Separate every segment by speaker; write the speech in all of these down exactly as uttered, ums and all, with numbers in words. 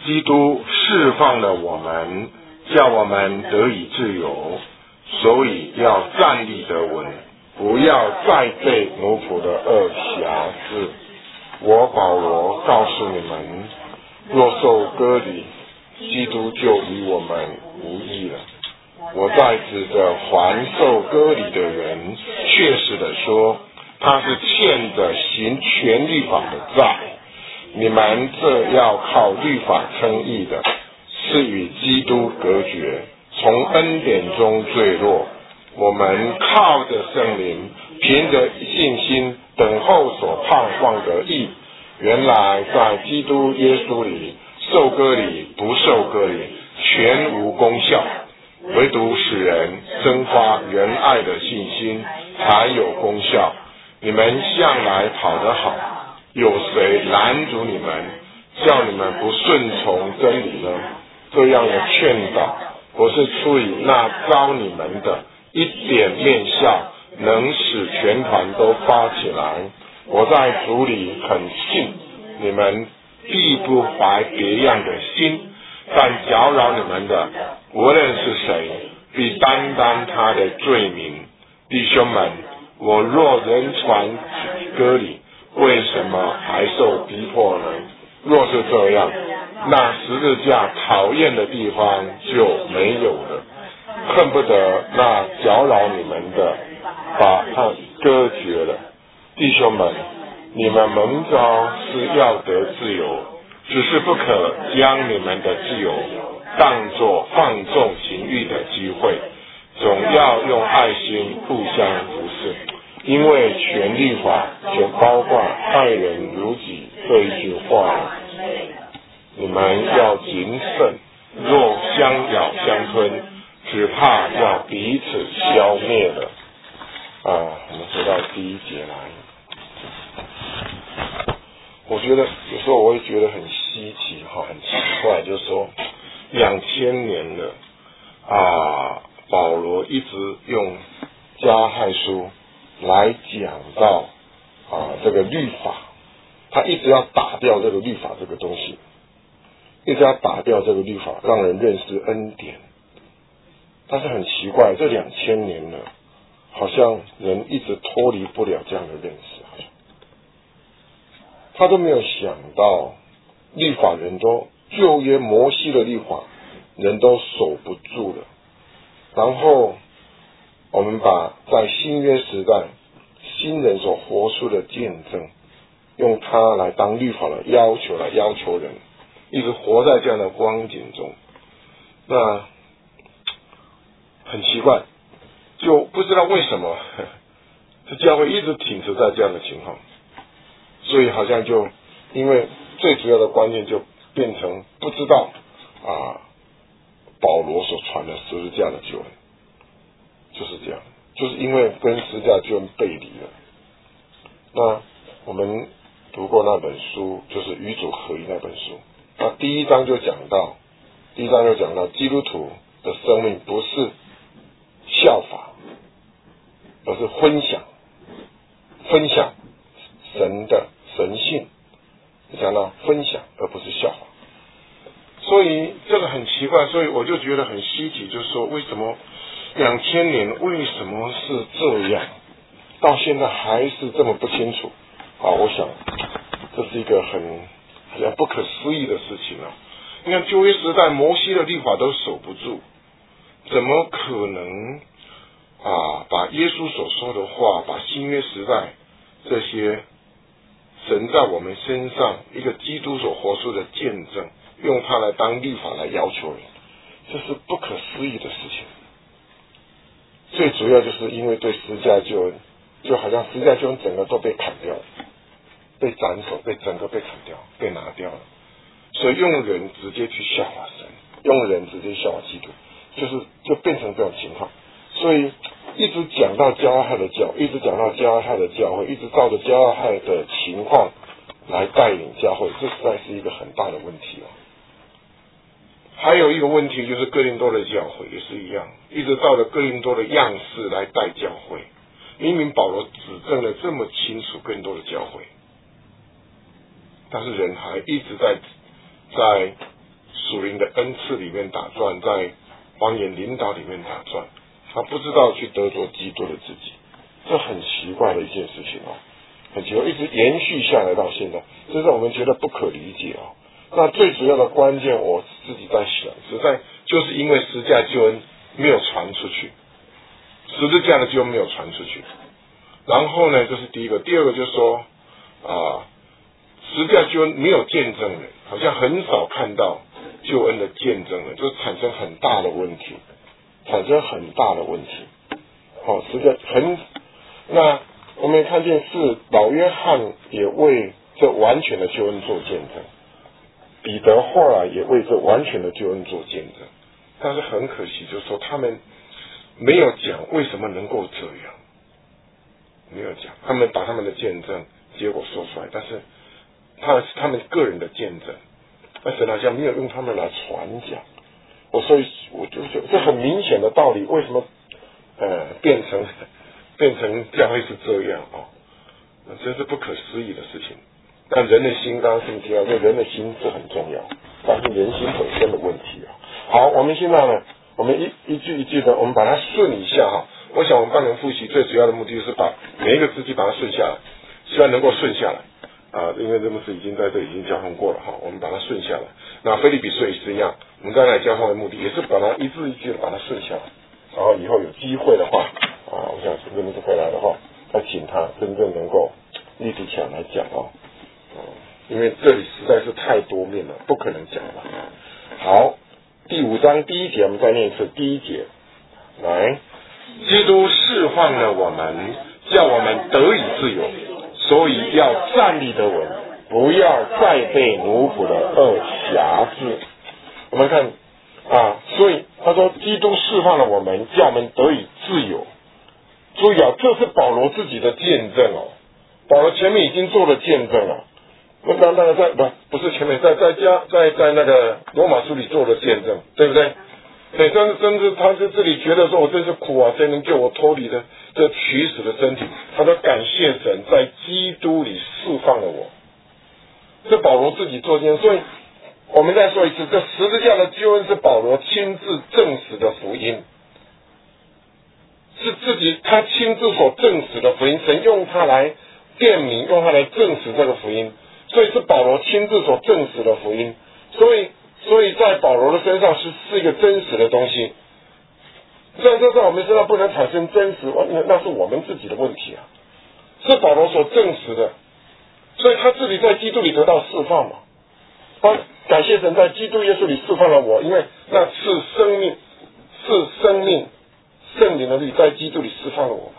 Speaker 1: 基督释放了我们，叫我们得以自由，所以要站立得稳，不要再被奴仆的恶辖制。我保罗告诉你们，若受割礼，基督就与我们无异了。我在指着还受割礼的人，确实的说，他是欠着行全律法的债。你们这要靠律法称义的，是与基督隔绝，从恩典中坠落。我们靠着圣灵，凭着信心等候所盼望的义。原来在基督耶稣里，受割礼不受割礼全无功效，唯独使人生发仁爱的信心才有功效。你们向来跑得好，有谁拦阻你们，叫你们不顺从真理呢？这样的劝导不是出于那招你们的一点面笑，能使全团都发起来。我在主里很信，你们必不怀别样的心，但搅扰你们的，无论是谁，必担当他的罪名。弟兄们，我若人传割礼，为什么还受逼迫呢？若是这样，那十字架讨厌的地方就没有了，恨不得那搅扰你们的把它割绝了。弟兄们，你们蒙召是要得自由，只是不可将你们的自由当作放纵情欲的机会，总要用爱心互相服侍。因为全律法就包括爱人如己这一句话，你们要谨慎，若相咬相吞，只怕要彼此消灭了。啊，我们说到第一节来，我觉得有时候我会觉得很稀奇哈，很奇怪，就是说两千年了啊，保罗一直用加害书来讲到啊这个律法，他一直要打掉这个律法这个东西，一直要打掉这个律法，让人认识恩典。但是很奇怪，这两千年了，好像人一直脱离不了这样的认识，好像他都没有想到，律法人都旧约摩西的律法人都守不住了，然后我们把在新约时代新人所活出的见证，用它来当律法的要求来要求人，一直活在这样的光景中，那很奇怪，就不知道为什么这教会一直挺持在这样的情况，所以好像就因为最主要的关键就变成不知道啊保罗所传的十字架的救恩，就是这样，就是因为跟十字架救恩背离了。那我们读过那本书，就是与主合一那本书，那第一章就讲到，第一章就讲到基督徒的生命不是效法，而是分享，分享神的神性，讲到分享而不是效法。所以这个很奇怪，所以我就觉得很稀奇，就是说为什么两千年为什么是这样，到现在还是这么不清楚啊？我想这是一个很好像不可思议的事情啊！你看旧约时代摩西的律法都守不住，怎么可能啊把耶稣所说的话，把新约时代这些神在我们身上一个基督所活出的见证，用它来当律法来要求人，这是不可思议的事情。最主要就是因为对十字架救恩，就好像十字架救恩整个都被砍掉了，被斩首，被整个被砍掉，被拿掉了，所以用人直接去效法神，用人直接效法基督，就是就变成这种情况。所以一直讲到加拉太的教，一直讲到加拉太的教会，一直照着加拉太的情况来带领教会，这实在是一个很大的问题哦。还有一个问题就是哥林多的教会也是一样，一直照着哥林多的样式来带教会。明明保罗指证了这么清楚哥林多的教会，但是人还一直在在属灵的恩赐里面打转，在方言领导里面打转，他不知道去得着基督的自己，这很奇怪的一件事情哦，很奇怪，一直延续下来到现在，这让我们觉得不可理解哦。那最主要的关键，我自己在想，实在就是因为十字架救恩没有传出去，十字架的救恩没有传出去。然后呢，这是第一个，第二个就是说啊，十字架救恩没有见证人，好像很少看到救恩的见证人，就产生很大的问题，产生很大的问题。好、哦，实在很，那我们也看见是老约翰也为这完全的救恩做见证，彼得后来也为这完全的救恩做见证，但是很可惜，就是说他们没有讲为什么能够这样，没有讲，他们把他们的见证结果说出来，但是他是他们个人的见证，但神好像没有用他们来传讲。我所以我就觉得这很明显的道理，为什么呃变成变成教会是这样啊、哦？真是不可思议的事情。但人的心，刚刚是提到，这人的心是很重要，但是人心本身的问题啊。好，我们现在呢，我们一一句一句的，我们把它顺一下哈。我想我们半年复习最主要的目的就是把每一个字句把它顺下来，希望能够顺下来啊，因为这牧师已经在这已经交换过了哈，我们把它顺下来。那腓立比书也是一样，我们刚才交换的目的也是把它一字一句的把它顺下来，然后以后有机会的话啊，我想这个牧师回来的话，再请他真正能够立体起来来讲哦。因为这里实在是太多面了，不可能讲完。好，第五章第一节，我们再念一次。第一节，来，基督释放了我们，叫我们得以自由，所以要站立得稳，不要再被奴仆的恶辖制。我们看啊，所以他说，基督释放了我们，叫我们得以自由。注意啊，这是保罗自己的见证哦。保罗前面已经做了见证了。那当然在不不是前面在在家在在那个罗马书里做了见证，对不对？对，甚至甚至他在这里觉得说，我真是苦啊，谁能救我脱离的这取死的身体？他说感谢神，在基督里释放了我。这保罗自己做见证，所以我们再说一次，这十字架的救恩是保罗亲自证实的福音，是自己他亲自所证实的福音，神用他来辨明，用他来证实这个福音。所以是保罗亲自所证实的福音，所以所以在保罗的身上是是一个真实的东西。在这在我们身上不能产生真实，那那是我们自己的问题啊，是保罗所证实的，所以他自己在基督里得到释放嘛。他感谢神在基督耶稣里释放了我，因为那是生命，是生命圣灵的律在基督里释放了我嘛，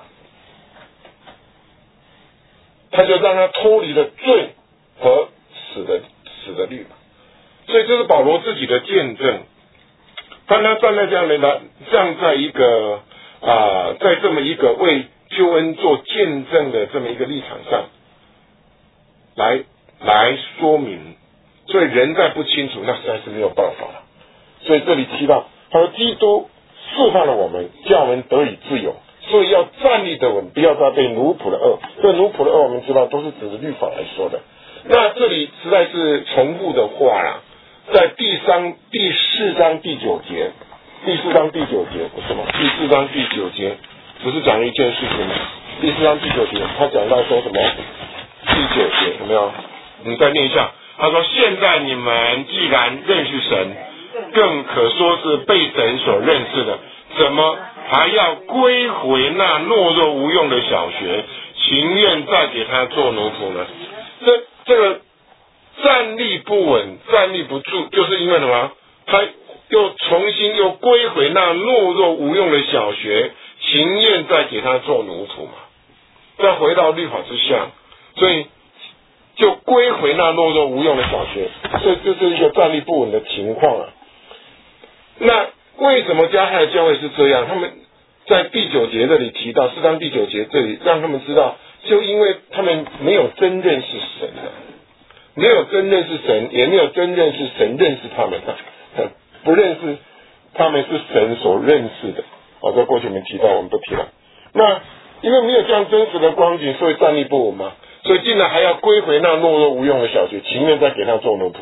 Speaker 1: 他就让他脱离了罪和死的死的律嘛，所以这是保罗自己的见证。当他站在这样的来站在一个啊、呃，在这么一个为救恩做见证的这么一个立场上，来来说明，所以人在不清楚，那实在是没有办法了。所以这里提到，他说基督释放了我们，叫我们得以自由。所以要站立得稳，不要再被奴仆的恶。这奴仆的恶我们知道都是指着律法来说的。那这里实在是重复的话啦，在第三、第四章第九节，第四章第九节不是吗？第四章第九节不是讲了一件事情吗？第四章第九节，他讲到说什么？第九节有没有？我们再念一下。他说：“现在你们既然认识神，更可说是被神所认识的，怎么还要归回那懦弱无用的小学，情愿再给他做奴仆呢？”这这个站立不稳、站立不住，就是因为什么？他又重新又归回那懦弱无用的小学，情愿再给他做奴仆嘛。再回到律法之下，所以就归回那懦弱无用的小学，所以这是一个站立不稳的情况啊。那为什么加害教会是这样？他们在第九节这里提到，四章第九节这里让他们知道，就因为他们没有真认识神啊，没有真认识神，也没有真认识神认识他们啊，不认识他们是神所认识的。哦，这过去我们提到，我们不提了。那因为没有这样真实的光景，所以站立不稳嘛，所以竟然还要归回那懦弱无用的小学，情愿再给他做奴仆。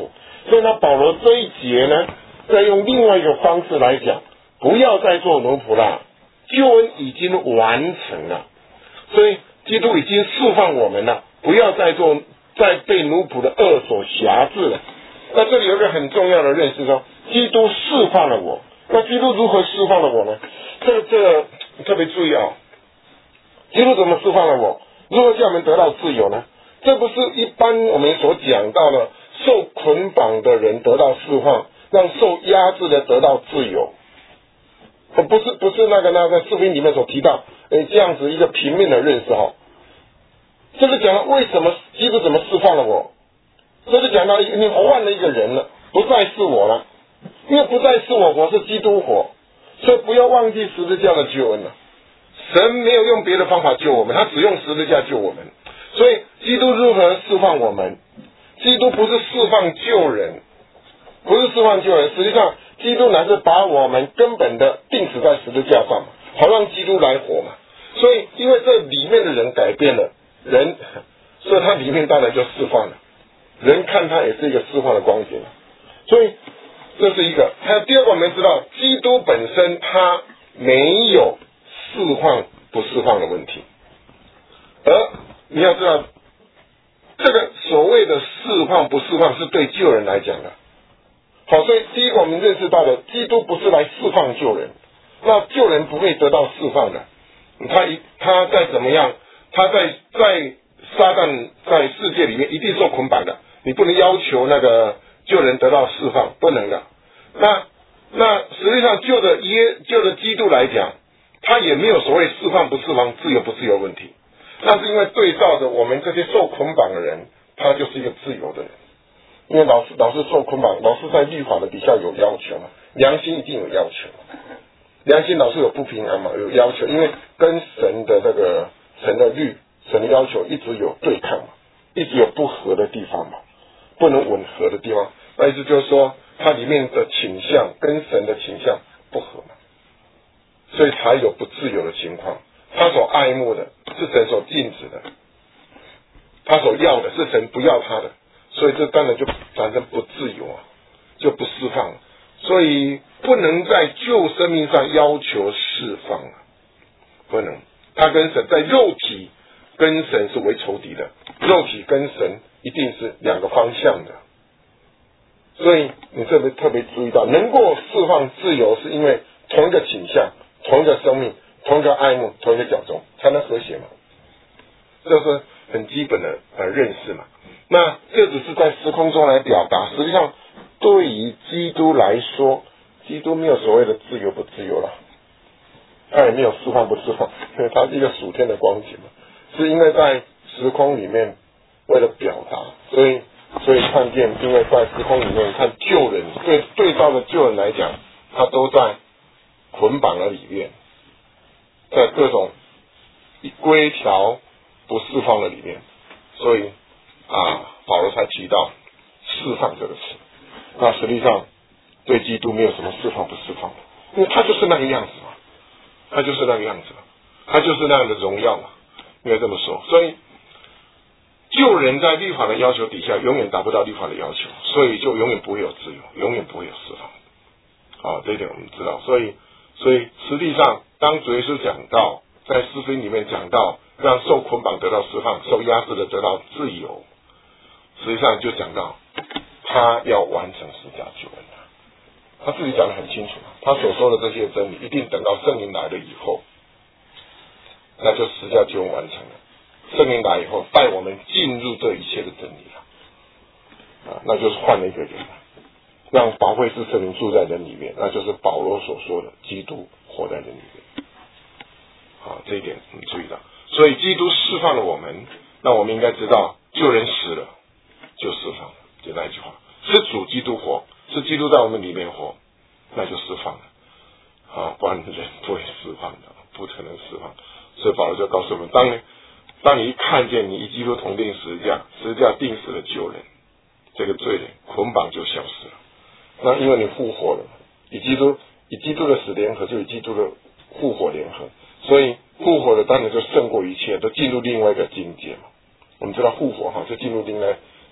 Speaker 1: 所以呢，保罗这一节呢，再用另外一个方式来讲，不要再做奴仆了，救恩已经完成了，所以基督已经释放我们了，不要再做再被奴仆的恶所辖制了。那这里有一个很重要的认识说，基督释放了我。那基督如何释放了我呢？这个这个特别注意啊，基督怎么释放了我？如何叫我们得到自由呢？这不是一般我们所讲到的受捆绑的人得到释放，让受压制的得到自由。不是不是那个那个视频里面所提到，诶这样子一个平面的认识哈。这是讲为什么基督怎么释放了我？这是讲到你换了一个人了，不再是我了。因为不再是我活，是基督活，所以不要忘记十字架的救恩了。神没有用别的方法救我们，他只用十字架救我们。所以基督如何释放我们？基督不是释放救人，不是释放救人，实际上基督乃是把我们根本的钉死在十字架上，好让基督来活嘛。所以因为这里面的人改变了人，所以他里面当然就释放了。人看他也是一个释放的光景，所以这是一个。还有第二个，我们知道基督本身他没有释放不释放的问题，而你要知道这个所谓的释放不释放是对救人来讲的。好，所以第一个我们认识到的，基督不是来释放救人，那救人不会得到释放的。他一他再怎么样，他在在撒旦在世界里面一定受捆绑的，你不能要求那个救人得到释放，不能的。那那实际上就着耶就着基督来讲，他也没有所谓释放不释放、自由不自由问题。那是因为对照着我们这些受捆绑的人，他就是一个自由的人。因为老是老是受捆绑，老是在律法的底下有要求嘛，良心一定有要求，良心老是有不平安嘛，有要求，因为跟神的这个神的律、神的要求一直有对抗嘛，一直有不合的地方嘛，不能吻合的地方。那意思就是说，它里面的倾向跟神的倾向不合嘛，所以才有不自由的情况。他所爱慕的是神所禁止的，他所要的是神不要他的。所以这当然就产生不自由啊，就不释放了。所以不能在旧生命上要求释放啊，不能。他跟神在肉体跟神是为仇敌的，肉体跟神一定是两个方向的。所以你这边特别注意到，能够释放自由，是因为同一个倾向、同一个生命、同一个爱慕、同一个角中，才能和谐嘛。这是很基本的呃认识嘛。那这只是在时空中来表达，实际上对于基督来说，基督没有所谓的自由不自由了，他也没有释放不释放，因为他是一个属天的光景嘛，是因为在时空里面为了表达，所以所以看见，因为在时空里面看救人，对对照的救人来讲，他都在捆绑的里面，在各种规条不释放的里面，所以啊，保罗才提到释放这个词。那实际上对基督没有什么释放不释放的，因为他就是那个样子嘛，他就是那个样子嘛，他就是那样的荣耀嘛，应该这么说。所以救人在律法的要求底下，永远达不到律法的要求，所以就永远不会有自由，永远不会有释放。啊，这一点我们知道。所以，所以实际上，当主耶稣讲到在诗经里面讲到让受捆绑得到释放，受压制的得到自由，实际上就讲到他要完成十架救恩，他自己讲得很清楚，他所说的这些真理一定等到圣灵来了以后，那就十架救恩完成了。圣灵来以后带我们进入这一切的真理了，啊，那就是换了一个人了，让宝贵之圣灵住在人里面，那就是保罗所说的基督活在人里面。啊，这一点你注意到。所以基督释放了我们，那我们应该知道救人死了就释放了，简单一句话，是主基督活，是基督在我们里面活，那就释放了啊，不然人不会释放的，不可能释放。所以保罗就告诉我们，当你当你一看见你与基督同定十字架，十字架定死了救人，这个罪人捆绑就消失了。那因为你复活了，与基督与基督的死联合，就与基督的复活联合，所以复活的当然就胜过一切，都进入另外一个境界嘛。我们知道复活哈，就进入另外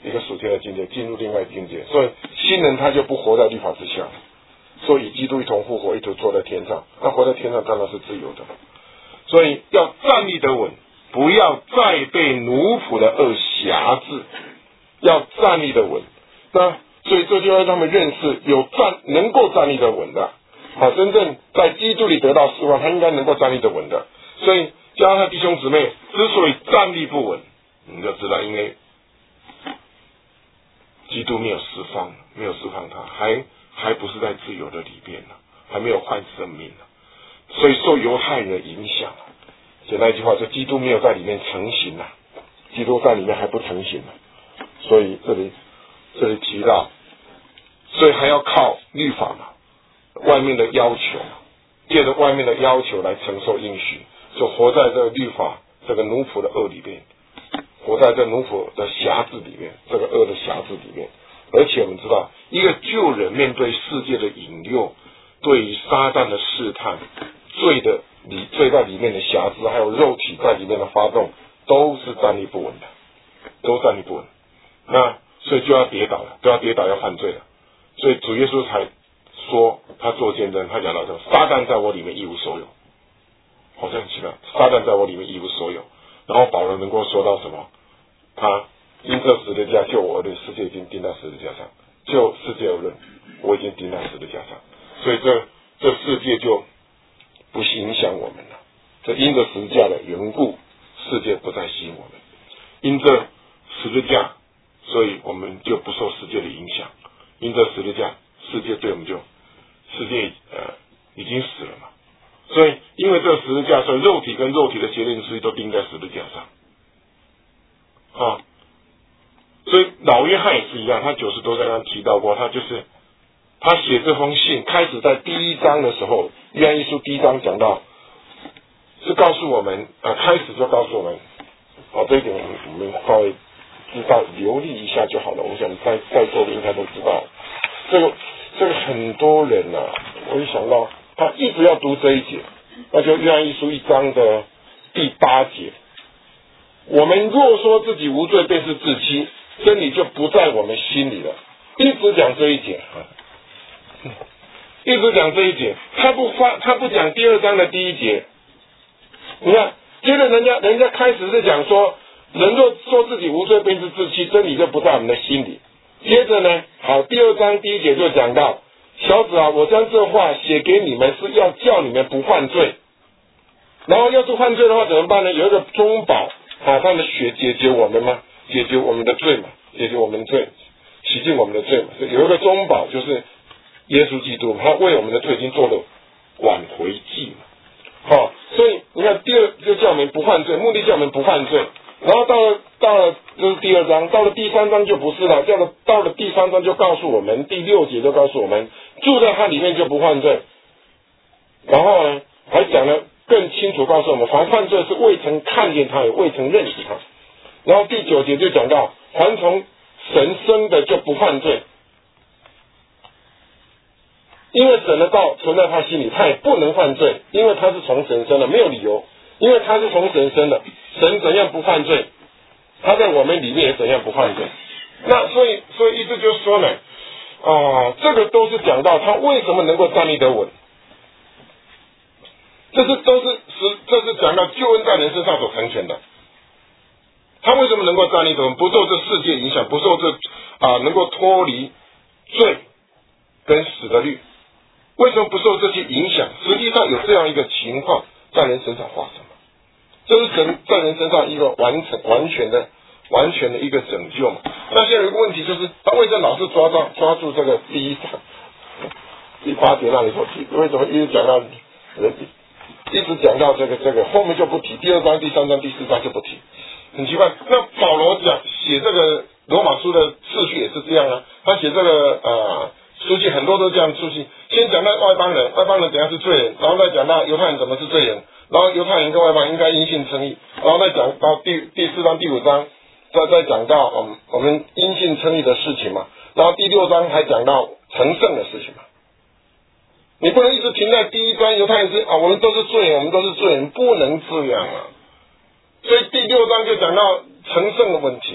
Speaker 1: 一个属天的境界，进入另外一个境界。所以新人他就不活在律法之下，所以与基督一同复活，一同坐在天上。那活在天上当然是自由的，所以要站立得稳，不要再被奴仆的恶辖制，要站立得稳。那所以这就让他们认识有站能够站立得稳的，好，真正在基督里得到释放，他应该能够站立得稳的。所以加上弟兄姊妹之所以站立不稳，你就知道，因为基督没有释放，没有释放他，还还不是在自由的里边呢，还没有换生命呢，所以受犹太人的影响。简单一句话，就基督没有在里面成型啊，基督在里面还不成型呢，所以这里这里提到，所以还要靠律法嘛，外面的要求，借着外面的要求来承受应许，就活在这个律法这个奴仆的恶里边，活在这奴仆的辖制里面，这个恶的辖制里面。而且我们知道，一个旧人面对世界的引诱，对于撒旦的试探，罪的里罪在里面的辖制，还有肉体在里面的发动，都是站立不稳的，都站立不稳。那所以就要跌倒了，都要跌倒，要犯罪了。所以主耶稣才说他做见证，他讲到说，撒旦在我里面一无所有，好像很奇妙，撒旦在我里面一无所有。然后保罗能够说到什么？他因这十字架救我而论，世界已经钉在十字架上；就世界而论，我已经钉在十字架上。所以这这世界就不影响我们了。这因着十字架的缘故，世界不再吸引我们。因着十字架，所以我们就不受世界的影响。因着十字架，世界对我们就世界呃已经死了嘛。所以因为这个十字架，所以肉体跟肉体的邪灵势力都钉在十字架上。啊，所以老约翰也是一样，他九十多章刚提到过，他就是他写这封信开始在第一章的时候，约翰一书第一章讲到，是告诉我们啊，开始就告诉我们，哦，这一点我们我们稍微知道留意一下就好了。我想在在座的应该都知道，这个这个很多人啊，我一想到他一直要读这一节，那就约翰一书一章的第八节。我们若说自己无罪，便是自欺，真理就不在我们心里了。一直讲这一节，一直讲这一节，他不发，他不讲第二章的第一节。你看，接着人家人家开始是讲说，人若说自己无罪，便是自欺，真理就不在我们的心里。接着呢，好，第二章第一节就讲到，小子啊，我将这话写给你们，是要叫你们不犯罪。然后要是犯罪的话怎么办呢？有一个中保。啊，他的血解决我们吗？解决我们的罪嘛，解决我们的罪，洗净我们的罪嘛。所以有一个中保，就是耶稣基督，他为我们的罪已经做了挽回祭嘛。好、哦，所以你看，第二就叫我们不犯罪，目的叫我们不犯罪。然后到了到了这是第二章，到了第三章就不是了，到了到了第三章就告诉我们，第六节就告诉我们，住在他里面就不犯罪。然后呢，还讲了。更清楚告诉我们，凡犯罪是未曾看见他，也未曾认识他。然后第九节就讲到，凡从神生的就不犯罪，因为神的道存在他心里，他也不能犯罪，因为他是从神生的，没有理由，因为他是从神生的，神怎样不犯罪，他在我们里面也怎样不犯罪。那所以所以意思就是说呢，啊，这个都是讲到他为什么能够站立得稳。这是都是是，这是讲到救恩在人身上所成全的。他为什么能够站立得稳，不受这世界影响，不受这啊能够脱离罪跟死的律？为什么不受这些影响？实际上有这样一个情况在人身上发生，这是神在人身上一个完成、完全的、完全的一个拯救嘛。那现在有一个问题就是，他为什么老是抓到抓住这个第一章第八节那里所提？为什么一直讲到人？一直讲到这个这个，后面就不提，第二章、第三章、第四章就不提，很奇怪。那保罗讲写这个罗马书的次序也是这样啊，他写这个呃书信很多都这样书信，先讲到外邦人，外邦人怎样是罪人，然后再讲到犹太人怎么是罪人，然后犹太人跟外邦人应该因信称义，然后再讲到第第四章、第五章，再再讲到我们我们因信称义的事情嘛，然后第六章还讲到成圣的事情嘛。你不能一直停在第一章，犹太人是啊，我们都是罪人，我们都是罪人，不能这样啊。所以第六章就讲到成圣的问题嘛，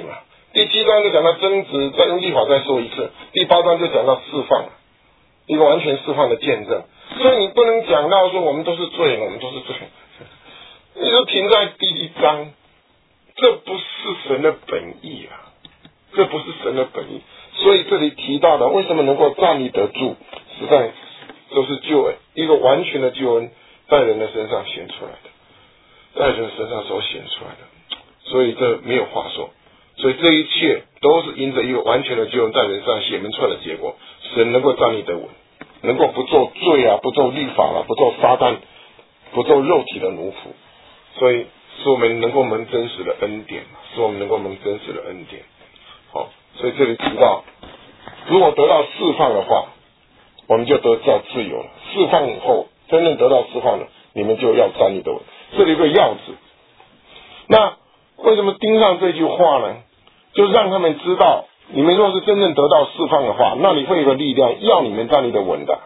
Speaker 1: 第七章就讲到争执，再用律法再说一次。第八章就讲到释放，一个完全释放的见证。所以你不能讲到说我们都是罪人，我们都是罪人，你就停在第一章，这不是神的本意啊，这不是神的本意。所以这里提到的，为什么能够站立得住，实在都是救恩，一个完全的救恩在人的身上显出来的，在人身上所显出来的，所以这没有话说。所以这一切都是因着一个完全的救恩在人身上显明出来的结果，神能够站立得稳，能够不做罪啊，不做律法啊，不做撒旦，不做肉体的奴仆，所以使我们能够蒙真实的恩典，使我们能够蒙真实的恩典。好，所以这里提到，如果得到释放的话，我们就得到自由了。释放以后，真正得到释放了，你们就要站立得稳。这里有个要字，那为什么盯上这句话呢？就让他们知道，你们若是真正得到释放的话，那里会有个力量要你们站立得稳的。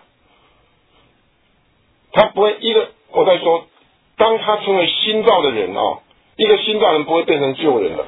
Speaker 1: 他不会一个，我在说，当他成为新造的人哦，一个新造人不会变成旧人的，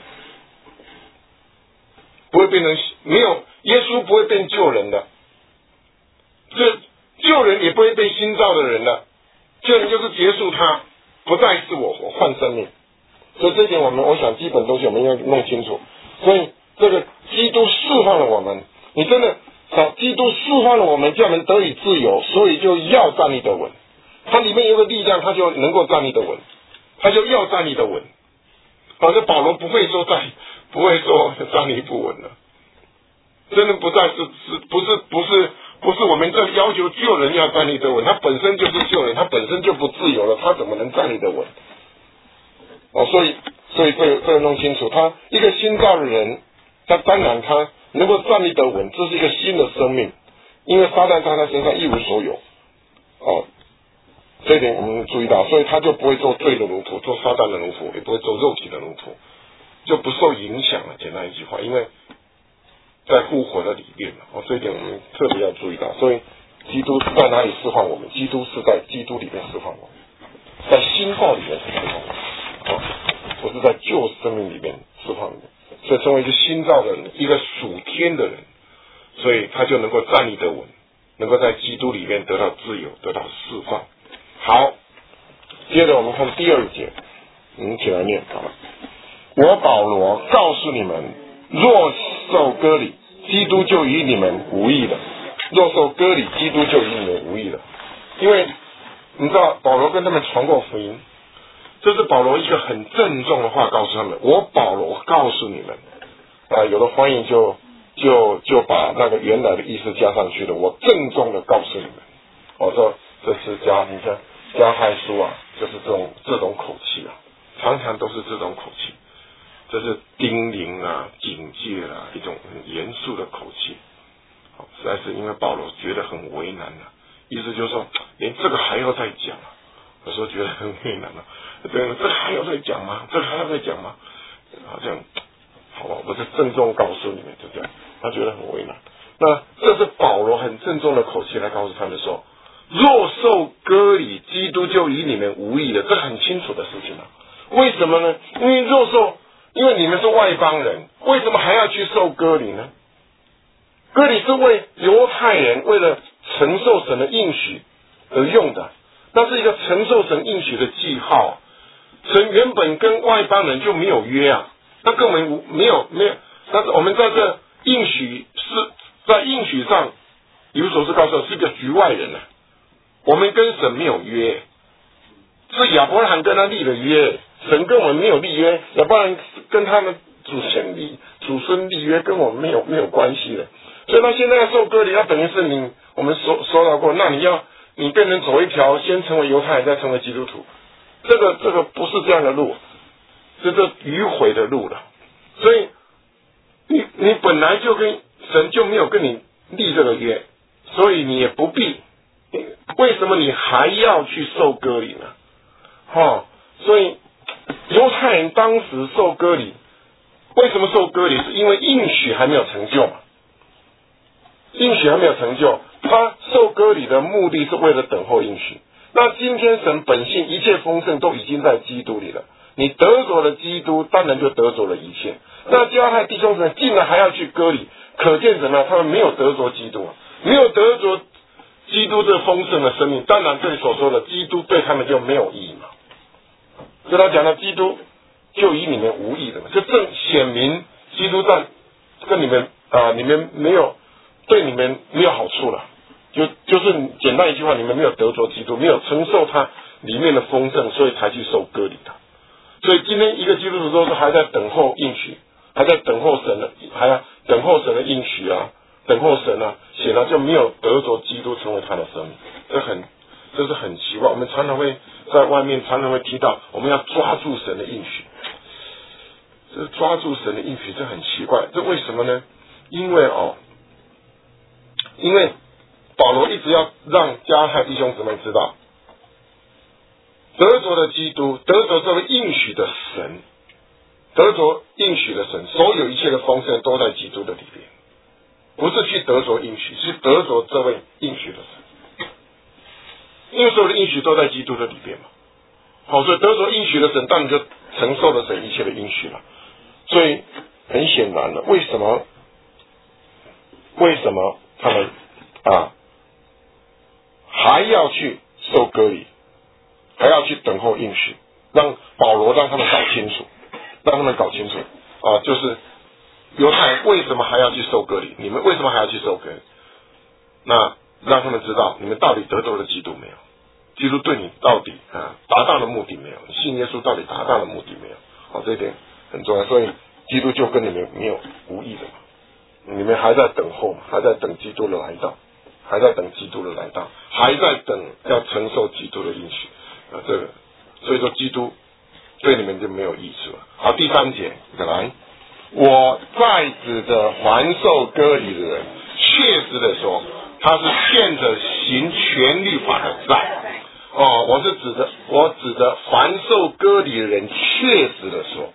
Speaker 1: 不会变成没有耶稣不会变旧人的，这旧人也不会变新造的人的，旧人就是结束他，不再是我，我换生命。所以这一点我们我想基本东西我们要弄清楚。所以这个基督释放了我们，你真的基督释放了我们，叫我们得以自由，所以就要站立得稳。它里面有个力量，它就能够站立得稳，它就要站立得稳。好像保罗不会说站，不会说站立不稳了，真的不再是是不是不是不是我们这要求救人要站立得稳，他本身就是救人，他本身就不自由了，他怎么能站立得稳？哦，所以所以这个这个弄清楚，他一个新造的人，他当然他能够站立得稳，这是一个新的生命，因为撒旦在他身上一无所有。哦，这一点我们注意到，所以他就不会做罪的奴仆，做撒旦的奴仆，也不会做肉体的奴仆，就不受影响了。简单一句话，因为在复活的里面哦，这一点我们特别要注意到。所以基督是在哪里释放我们？基督是在基督里面释放我们，在新造里面释放我们。哦，不是在旧生命里面释放的，所以成为一个新造的人，一个属天的人，所以他就能够站立得稳，能够在基督里面得到自由，得到释放。好，接着我们看第二节，我们一起来念好了。我保罗告诉你们，若受割礼，基督就与你们无益了；若受割礼，基督就与你们无益了。因为你知道保罗跟他们传过福音，这是保罗一个很郑重的话告诉他们，我保罗告诉你们啊，有的翻译就就就把那个原来的意思加上去了，我郑重的告诉你们。我说这是加你看加害书啊，就是这种这种口气啊，常常都是这种口气，这是叮咛啊、警戒啊，一种很严肃的口气。好，实在是因为保罗觉得很为难啊，意思就是说连这个还要再讲啊，有时候觉得很为难啊。对，这个还要再讲吗？这个还要再讲吗？好像好吧，我就郑重告诉你们，就这样，他觉得很为难。那这是保罗很郑重的口气来告诉他们说，若受割礼，基督就与你们无益了，这很清楚的事情啊。为什么呢？因为若受，因为你们是外邦人，为什么还要去受割礼呢？割礼是为犹太人为了承受神的应许而用的，那是一个承受神应许的记号。神原本跟外邦人就没有约啊，那跟我们没有没有，但是我们在这应许是在应许上，有所是告诉我是个局外人啊，我们跟神没有约，是亚伯拉罕跟他立了约，神跟我们没有立约，亚伯拉罕跟他们祖先立祖孙立约，跟我们没有没有关系的。所以他现在要受割礼，那等于是你我们说说到过，那你要你变成走一条先成为犹太人再成为基督徒。这个这个不是这样的路，是这迂回的路了。所以你你本来就跟神就没有跟你立这个约，所以你也不必。为什么你还要去受割礼呢？哦，所以犹太人当时受割礼，为什么受割礼？是因为应许还没有成就嘛。应许还没有成就，他受割礼的目的是为了等候应许。那今天神本性一切丰盛都已经在基督里了，你得着了基督，当然就得着了一切。 那加害弟兄姊妹竟然还要去割礼，可见什么？他们没有得着基督，没有得着基督这丰盛的生命。当然，这里所说的基督对他们就没有益嘛。所以他讲到基督就与你们无益的嘛，就正显明基督在跟你们啊、呃，你们没有对你们没有好处了。就就是简单一句话，你们没有得着基督，没有承受他里面的丰盛，所以才去受割礼的。所以今天一个基督徒都是还在等候应许，还在等候神的，还要等候神的应许啊，等候神啊，显然就没有得着基督成为他的生命，这很这是很奇怪。我们常常会在外面常常会提到，我们要抓住神的应许，这抓住神的应许，这很奇怪，这为什么呢？因为哦，因为保罗一直要让加害弟兄姊妹知道，得着的基督，得着这位应许的神，得着应许的神，所有一切的丰盛都在基督的里边，不是去得着应许，是得着这位应许的神，因为所有的应许都在基督的里边嘛。好，所以得着应许的神，当然就承受了神一切的应许了。所以很显然的，为什么？为什么他们啊还要去受割礼，还要去等候应许？让保罗让他们搞清楚，让他们搞清楚啊，就是犹太人为什么还要去受割礼？你们为什么还要去受割礼？那让他们知道，你们到底得到了基督没有？基督对你到底啊达到了目的没有？你信耶稣到底达到了目的没有？好，这一点很重要。所以基督就跟你们没有无益的嘛。你们还在等候，还在等基督的来到，还在等基督的来到，还在等要承受基督的应许啊！这个，所以说基督对你们就没有益处了。好，第三节，来，我在指着还受割礼的人，确实的说，他是欠着行全律法的债。哦，我是指着我指着还受割礼的人，确实的说，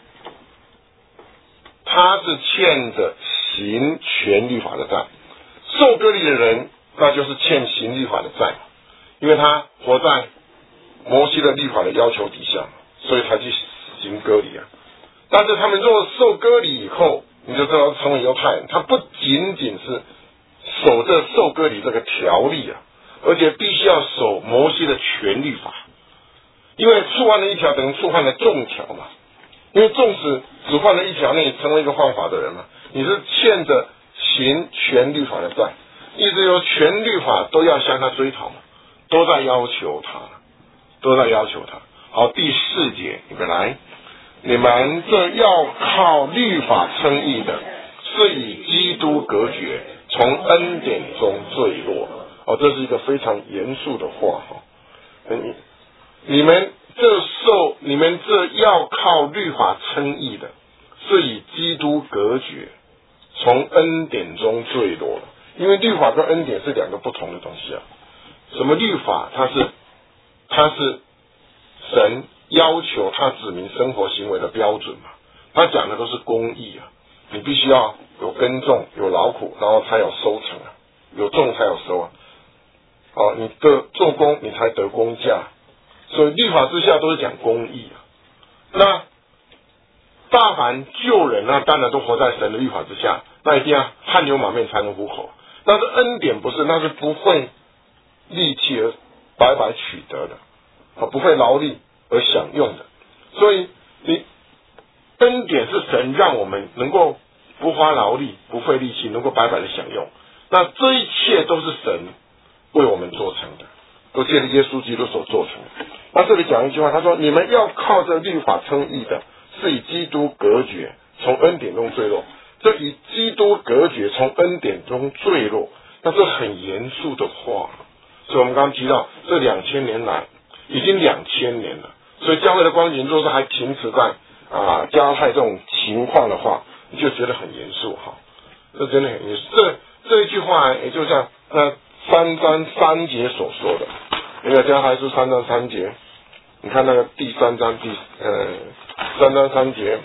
Speaker 1: 他是欠着行全律法的债。受割礼的人，那就是欠行律法的债，因为他活在摩西的律法的要求底下，所以才去行割礼啊。但是他们若受割礼以后，你就知道成为犹太人，他不仅仅是守着受割礼这个条例啊，而且必须要守摩西的全律法，因为触犯了一条等于触犯了众条嘛。因为纵使只犯了一条，那你成为一个犯法的人嘛，你是欠着行全律法的债，意思说全律法都要向他追讨嘛，都在要求他，都在要求他。好，第四节，你们来，你们这要靠律法称义的，是与基督隔绝，从恩典中坠落。哦，这是一个非常严肃的话哈。你你们这受你们这要靠律法称义的，是与基督隔绝，从恩典中坠落了。因为律法跟恩典是两个不同的东西啊。什么律法？它是它是神要求他指明生活行为的标准嘛。他讲的都是公义啊，你必须要有耕种，有劳苦，然后才有收成啊，有种才有收啊。哦，你的做工，你才得工价。所以律法之下都是讲公义啊。那大凡救人啊，当然都活在神的律法之下，那一定要汗流满面才能糊口。但是恩典不是，那是不会力气而白白取得的，啊，不会劳力而享用的。所以你恩典是神让我们能够不花劳力、不费力气，能够白白的享用。那这一切都是神为我们做成的，都借着耶稣基督所做成的。那这里讲一句话，他说：“你们要靠着律法称义的，是与基督隔绝，从恩典中坠落。”这与基督隔绝，从恩典中坠落，那这很严肃的话。所以我们刚刚提到，这两千年来已经两千年了，所以教会的光景若是还停止在啊加害这种情况的话，你就觉得很严肃哈。这真的很严肃。这这一句话，也就像那三章三节所说的。那个加害书三章三节，你看那个第三章第呃三章三节，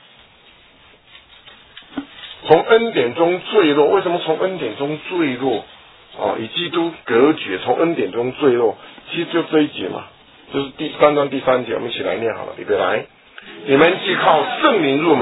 Speaker 1: 从恩典中坠落。为什么从恩典中坠落？哦，与基督隔绝，从恩典中坠落。其实就这一节嘛，就是第三章第三节，我们一起来念好了，预备来。你们既靠圣灵入门，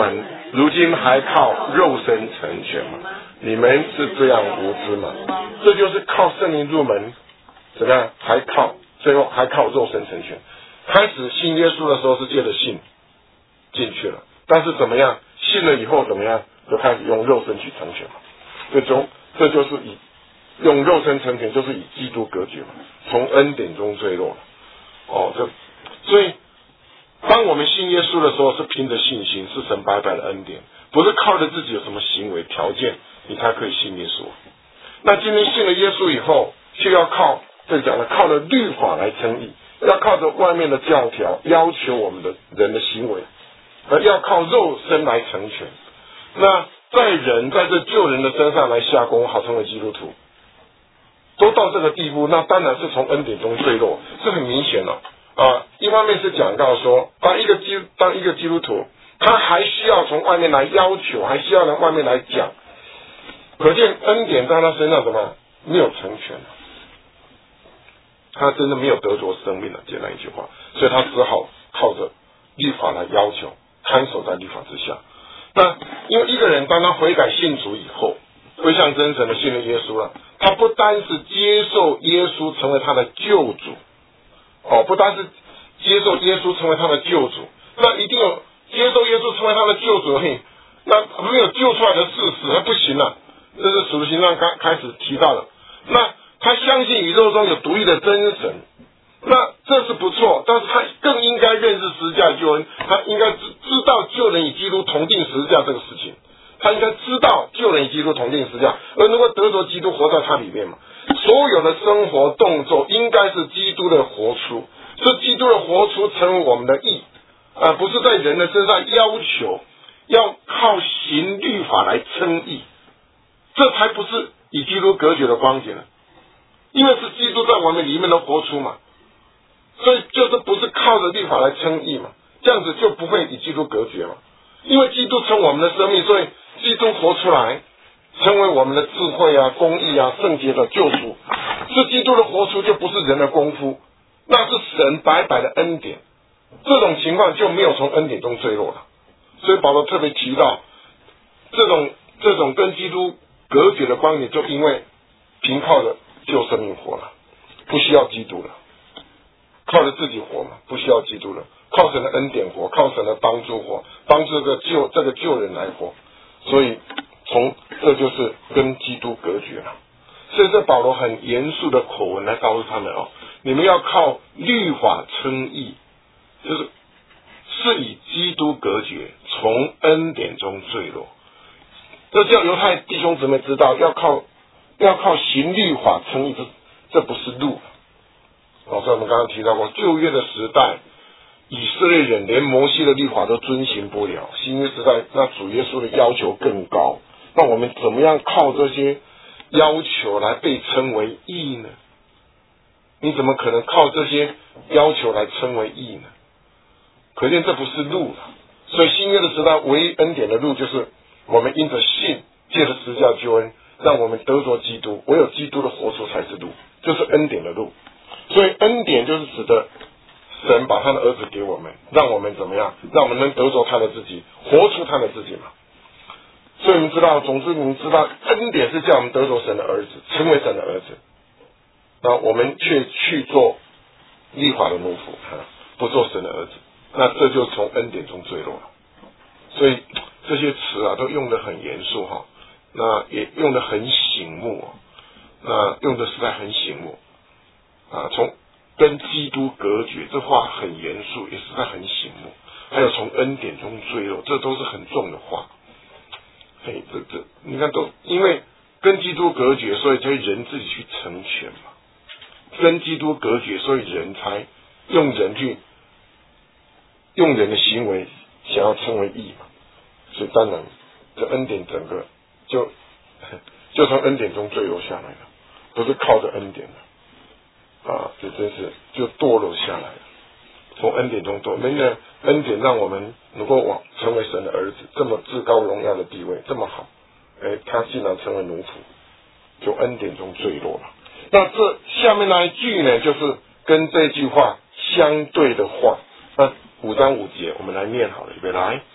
Speaker 1: 如今还靠肉身成全吗？你们是这样无知吗？这就是靠圣灵入门，怎么样？还靠最后还靠肉身成全。开始信耶稣的时候是借着信进去了，但是怎么样？信了以后怎么样？就开始用肉身去成全嘛。最终这就是以用肉身成全，就是以基督隔绝嘛，从恩典中坠落了。哦，这所以当我们信耶稣的时候，是凭着信心，是神白白的恩典，不是靠着自己有什么行为条件，你才可以信耶稣。那今天信了耶稣以后，就要靠这讲了，靠着律法来称义，要靠着外面的教条要求我们的人的行为，而要靠肉身来成全。那在人在这救人的身上来下功，好成为基督徒，都到这个地步，那当然是从恩典中坠落，是很明显了。啊，一方面是讲到说，当一个基当一个基督徒，他还需要从外面来要求，还需要从外面来讲，可见恩典在他身上怎么没有成全了，他真的没有得着生命了，简单一句话，所以他只好靠着律法来要求，看守在律法之下。那因为一个人当他悔改信主以后，归向真神的信了耶稣了，他不单是接受耶稣成为他的救主，哦，不单是接受耶稣成为他的救主，那一定有接受耶稣成为他的救主而已，那没有救出来的事实还不行啊。这是使徒行传刚开始提到的。那他相信宇宙中有独一的真神，那这是不错，但是他更应该认识十字架救恩，他应该知知道救人与基督同定十字架这个事情，他应该知道救人与基督同定十字架，而能够得着基督活在他里面嘛。所有的生活动作应该是基督的活出，是基督的活出成为我们的义，而不是在人的身上要求要靠行律法来称义，这才不是与基督隔绝的光景了，因为是基督在我们里面的活出嘛，所以就是不是靠着律法来称义嘛，这样子就不会与基督隔绝嘛。因为基督成我们的生命，所以基督活出来成为我们的智慧啊、公义啊、圣洁的救赎，是基督的活出，就不是人的功夫，那是神白白的恩典。这种情况就没有从恩典中坠落了。所以保罗特别提到这种这种跟基督隔绝的观点，就因为凭靠着救生命活了，不需要基督了，靠着自己活嘛，不需要基督了，靠神的恩典活，靠神的帮助活，帮助这个救这个救人来活。所以从这就是跟基督隔绝了。所以这保罗很严肃的口吻来告诉他们哦，你们要靠律法称义，就是是以基督隔绝，从恩典中坠落。这叫犹太弟兄姊妹知道，要靠要靠行律法称义，这这不是路。哦，所以我们刚刚提到过，旧约的时代，以色列人连摩西的律法都遵行不了，新约时代那主耶稣的要求更高，那我们怎么样靠这些要求来被称为义呢？你怎么可能靠这些要求来称为义呢？可见这不是路了。所以新约的时代唯一恩典的路，就是我们因着信，借着十字架救恩，让我们得着基督，唯有基督的活出才是路，就是恩典的路。所以恩典就是指的神把他的儿子给我们，让我们怎么样？让我们能得着他的自己，活出他的自己嘛。所以我们知道，总之你们知道，恩典是叫我们得着神的儿子，成为神的儿子。那我们却去做律法的奴仆，不做神的儿子，那这就从恩典中坠落了。所以这些词啊，都用得很严肃哈，那也用得很醒目，那用的实在很醒目啊。从跟基督隔绝，这话很严肃，也实在很醒目。还有从恩典中坠落，这都是很重的话。嘿，这这你看都因为跟基督隔绝，所以才人自己去成全嘛。跟基督隔绝，所以人才用人去用人的行为想要称为义嘛。所以当然这恩典整个就就从恩典中坠落下来了，不是靠着恩典的啊，这真是就堕落下来了。从恩典中堕落，没有恩典让我们能够往成为神的儿子，这么至高荣耀的地位，这么好，哎，他竟然成为奴仆，就恩典中坠落了。那这下面那一句呢，就是跟这句话相对的话。那五章五节我们来念好了，预备来。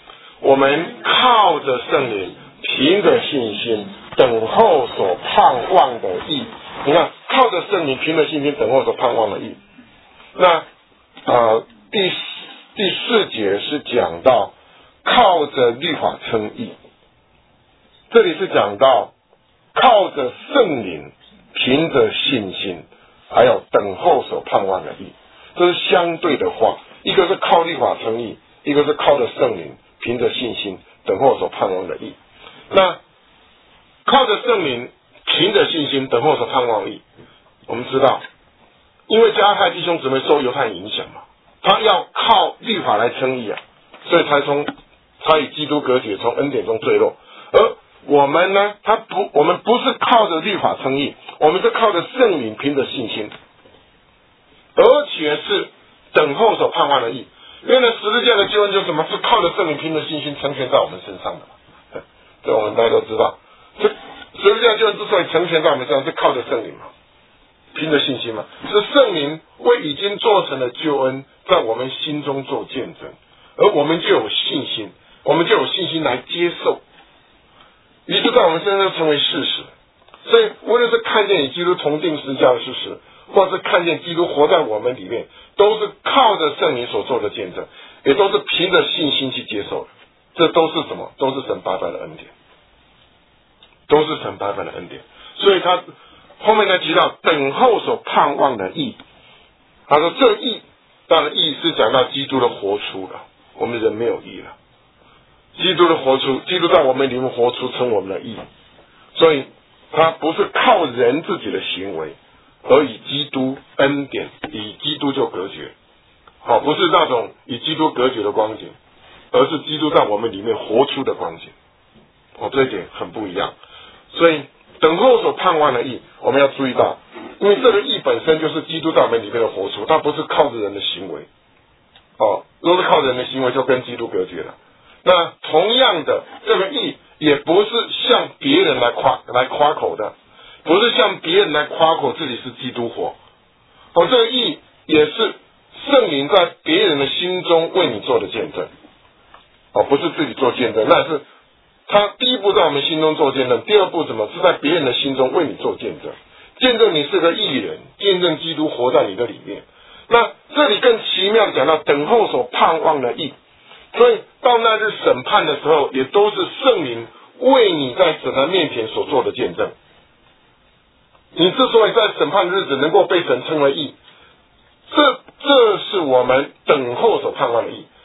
Speaker 1: 我们靠着圣灵，凭着信心等候所盼望的义。你看，靠着圣灵，凭着信心等候所盼望的义。那呃，第第四节是讲到靠着律法称义，这里是讲到靠着圣灵，凭着信心，还有等候所盼望的义，这是相对的话，一个是靠律法称义，一个是靠着圣灵，凭着信心等候所盼望的义。那靠着圣灵，凭着信心等候所盼望的义，我们知道，因为加太弟兄姊妹受犹太影响嘛，他要靠律法来称义啊，所以才从他与基督隔绝，从恩典中坠落。而我们呢，他不，我们不是靠着律法称义，我们是靠着圣灵，凭着信心，而且是等候所盼望的义。因为呢，十字架的救恩就是什么？是靠着圣灵，凭着信心成全在我们身上的嘛。这我们大家都知道。这十字架救恩之所以成全在我们身上，是靠着圣灵嘛，凭着信心嘛，是圣灵为已经做成的救恩在我们心中做见证，而我们就有信心，我们就有信心来接受，于是在我们身上成为事实。所以无论是看见与基督同定十字架的事实，或是看见基督活在我们里面，都是靠着圣灵所做的见证，也都是凭着信心去接受的。这都是什么？都是神白白的恩典，都是神白白的恩典。所以他后面呢提到等候所盼望的义，他说这义，当然义是讲到基督的活出了，我们人没有义了，基督的活出，基督在我们里面活出成我们的义，所以他不是靠人自己的行为，而以基督恩典，以基督就隔绝，好，不是那种以基督隔绝的光景，而是基督在我们里面活出的光景，哦，这一点很不一样。所以等候所盼望的义，我们要注意到，因为这个义本身就是基督在我们里面的活出，它不是靠着人的行为，哦，如果是靠人的行为，就跟基督隔绝了。那同样的，这个义也不是向别人来夸来夸口的，不是向别人来夸口自己是基督活，哦，这个义也是圣灵在别人的心中为你做的见证，哦，不是自己做见证，那是他第一步在我们心中做见证，第二步什么？是在别人的心中为你做见证，见证你是个义人，见证基督活在你的里面。那这里更奇妙讲到等候所盼望的义，所以到那日审判的时候，也都是圣灵为你在神的面前所做的见证。你之所以在审判的日子能够被神称为义，这这是我们等候所盼望的义。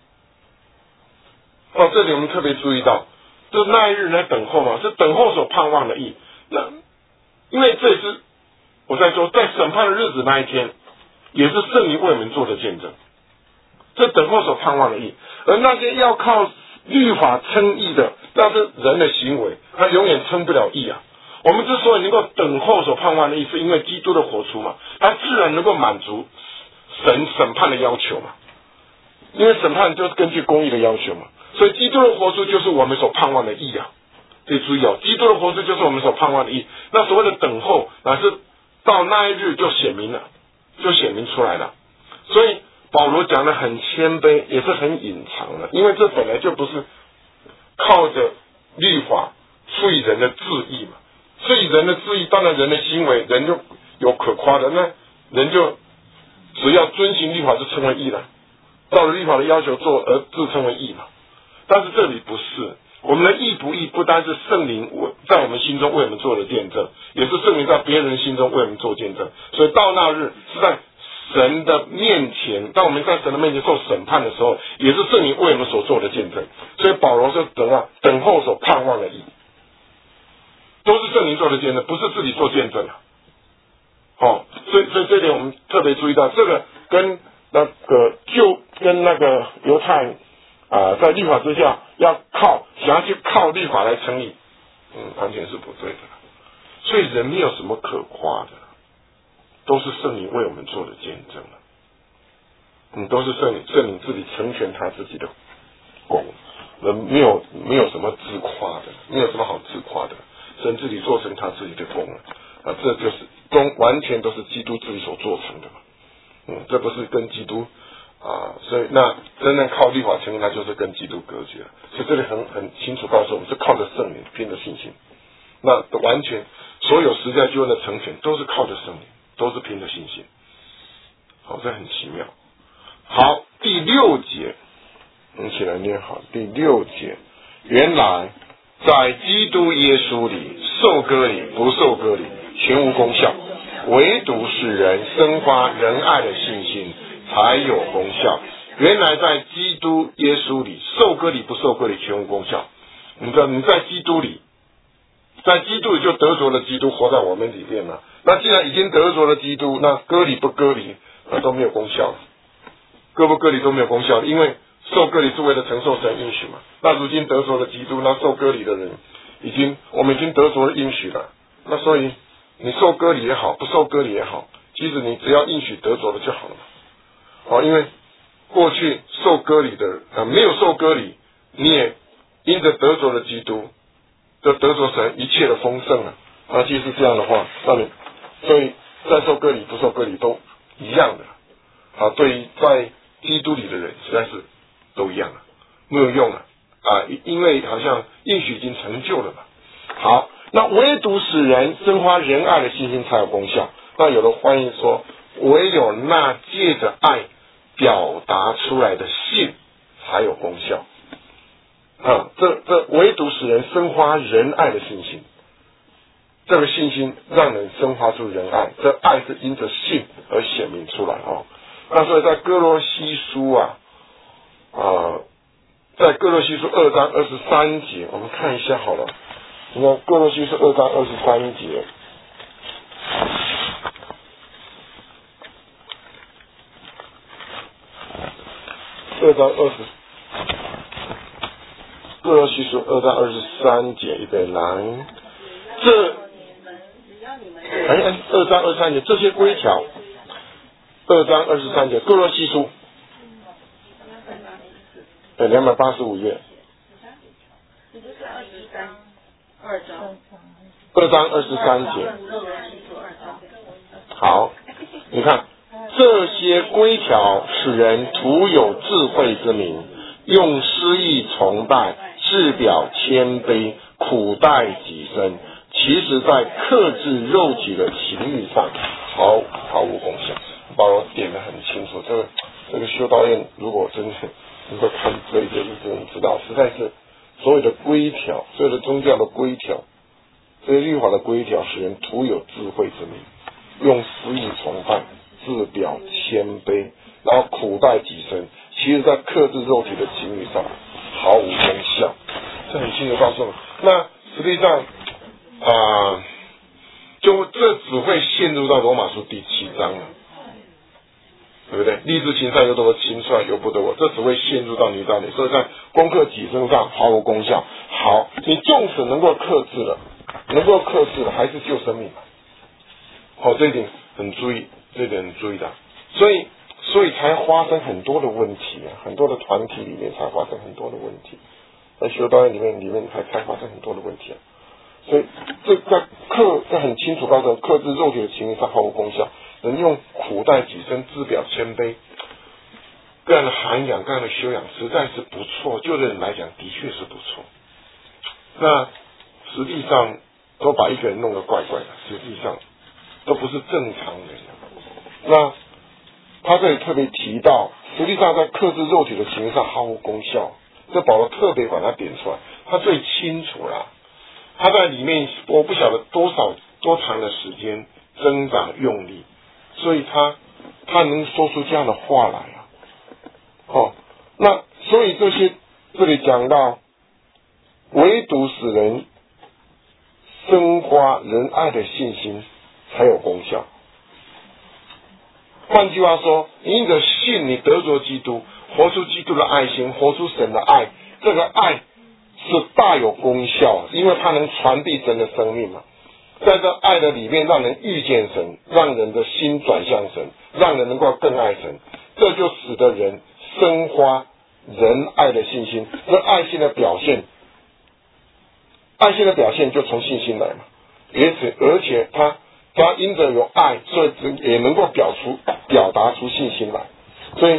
Speaker 1: 哦，这里我们特别注意到，就那一日来等候嘛，是等候所盼望的义。那因为这也是我在说，在审判的日子那一天，也是圣灵为我们做的见证。这等候所盼望的义，而那些要靠律法称义的，那是人的行为，他永远称不了义啊。我们之所以能够等候所盼望的义，是因为基督的活出嘛，他自然能够满足神审判的要求嘛。因为审判就是根据公义的要求嘛，所以基督的活出就是我们所盼望的义啊。可以注意哦，基督的活出就是我们所盼望的义。那所谓的等候，乃是到那一日就显明了，就显明出来了。所以保罗讲的很谦卑，也是很隐藏的，因为这本来就不是靠着律法赋予人的自义嘛。所以人的自义，当然人的行为，人就有可夸的，那人就只要遵行律法就称为义了，照着律法的要求做而自称为义嘛。但是这里不是，我们的义不义，不单是圣灵在我们心中为我们做的见证，也是圣灵在别人心中为我们做见证。所以到那日是在神的面前，当我们在神的面前受审判的时候，也是圣灵为我们所做的见证。所以保罗说等啊，等候所盼望的义，都是圣灵做的见证，不是自己做见证啊。哦，所以所以这点我们特别注意到，这个跟那个就跟那个犹太啊、呃，在律法之下要靠想要去靠律法来称义，嗯，完全是不对的。所以人没有什么可夸的，都是圣灵为我们做的见证了。嗯，都是圣灵圣灵自己成全他自己的功，人没有没有什么自夸的，没有什么好自夸的。神自己做成他自己的功了啊，这就是功完全都是基督自己所做成的嘛。嗯，这不是跟基督啊啊，所以那真正靠律法成义，那就是跟基督隔绝了。所以这里很很清楚告诉我们，是靠着圣灵，凭着信心。那完全所有十架救恩的成全，都是靠着圣灵，都是凭着信心。好，这很奇妙。好，第六节，我们一起来念好。第六节，原来在基督耶稣里，受割礼不受割礼全无功效，唯独使人生发仁爱的信心才有功效。原来在基督耶稣里，受割礼不受割礼全无功效。你知道你在基督里，在基督里就得着了基督活在我们里面了。那既然已经得着了基督，那割礼不割礼那都没有功效了，割不割礼都没有功效，因为受割礼是为了承受神应许嘛。那如今得着了基督，那受割礼的人已经我们已经得着了应许了。那所以你受割礼也好，不受割礼也好，其实你只要应许得着了就好了嘛。哦，因为过去受割礼的啊，没有受割礼，你也因着得着了基督，就得着神一切的丰盛了。啊，既是这样的话，那你所以在受割礼不受割礼都一样的。啊，对于在基督里的人，实在是都一样了，没有用了啊，因为好像应许已经成就了嘛。好，那唯独使人生发仁爱的信心才有功效。那有的翻译说，唯有那借着爱表达出来的信才有功效。啊，这这唯独使人生发仁爱的信心，这个信心让人生发出仁爱，这爱是因着信而显明出来哦。那所以在哥罗西书啊，啊，在哥罗西书二章二十三节，我们看一下好了。你看哥罗西书二章二十三节，二章二十，哥罗西书二章二十三节，预备来，这，哎哎，二章二十三节这些规条。二章二十三节，哥罗西书，对，两百八十五页。二章二十三节。好，你看这些规条使人徒有智慧之名，用诗意崇拜，自表谦卑，苦待己身，其实在克制肉体的情欲上毫毫无功效。保罗点得很清楚，这个这个修道院如果真的能够看这一节就真知道，实在是所有的规条，所有的宗教的规条，这些律法的规条，使人徒有智慧之名，用私意崇拜，自表谦卑，然后苦待己身，其实在克制肉体的情欲上毫无功效。这很清楚告诉我们。那实际上啊、呃，就这只会陷入到罗马书第七章了。对不对？立志行善又多轻率又不得我，这只会陷入到泥沼里，所以在攻克己身上毫无功效。好，你纵使能够克制了，能够克制了，还是救生命嘛。好，这一点很注意，这一点很注意的。所以，所以才发生很多的问题啊，很多的团体里面才发生很多的问题，在修道院里面里面才才发生很多的问题啊。所以，这在克，这很清楚告诉我们，克制肉体的情欲上毫无功效。能用苦待己身，自表谦卑，这样的涵养，这样的修养，实在是不错。就人来讲，的确是不错。那实际上都把一个人弄得怪怪的，实际上都不是正常人。那他这里特别提到，实际上在克制肉体的情欲上毫无功效。这保罗特别把它点出来，他最清楚了。他在里面，我不晓得多少多长的时间挣扎用力。所以他他能说出这样的话来啊，哦，那所以这些这里讲到，唯独使人生发仁爱的信心才有功效。换句话说，因着信你得着基督，活出基督的爱心，活出神的爱，这个爱是大有功效，因为它能传递神的生命嘛。在这爱的里面，让人遇见神，让人的心转向神，让人能够更爱神，这就使得人生发仁爱的信心。这爱心的表现，爱心的表现就从信心来嘛。而且，而且他他因着有爱，所以也能够表出表达出信心来。所以，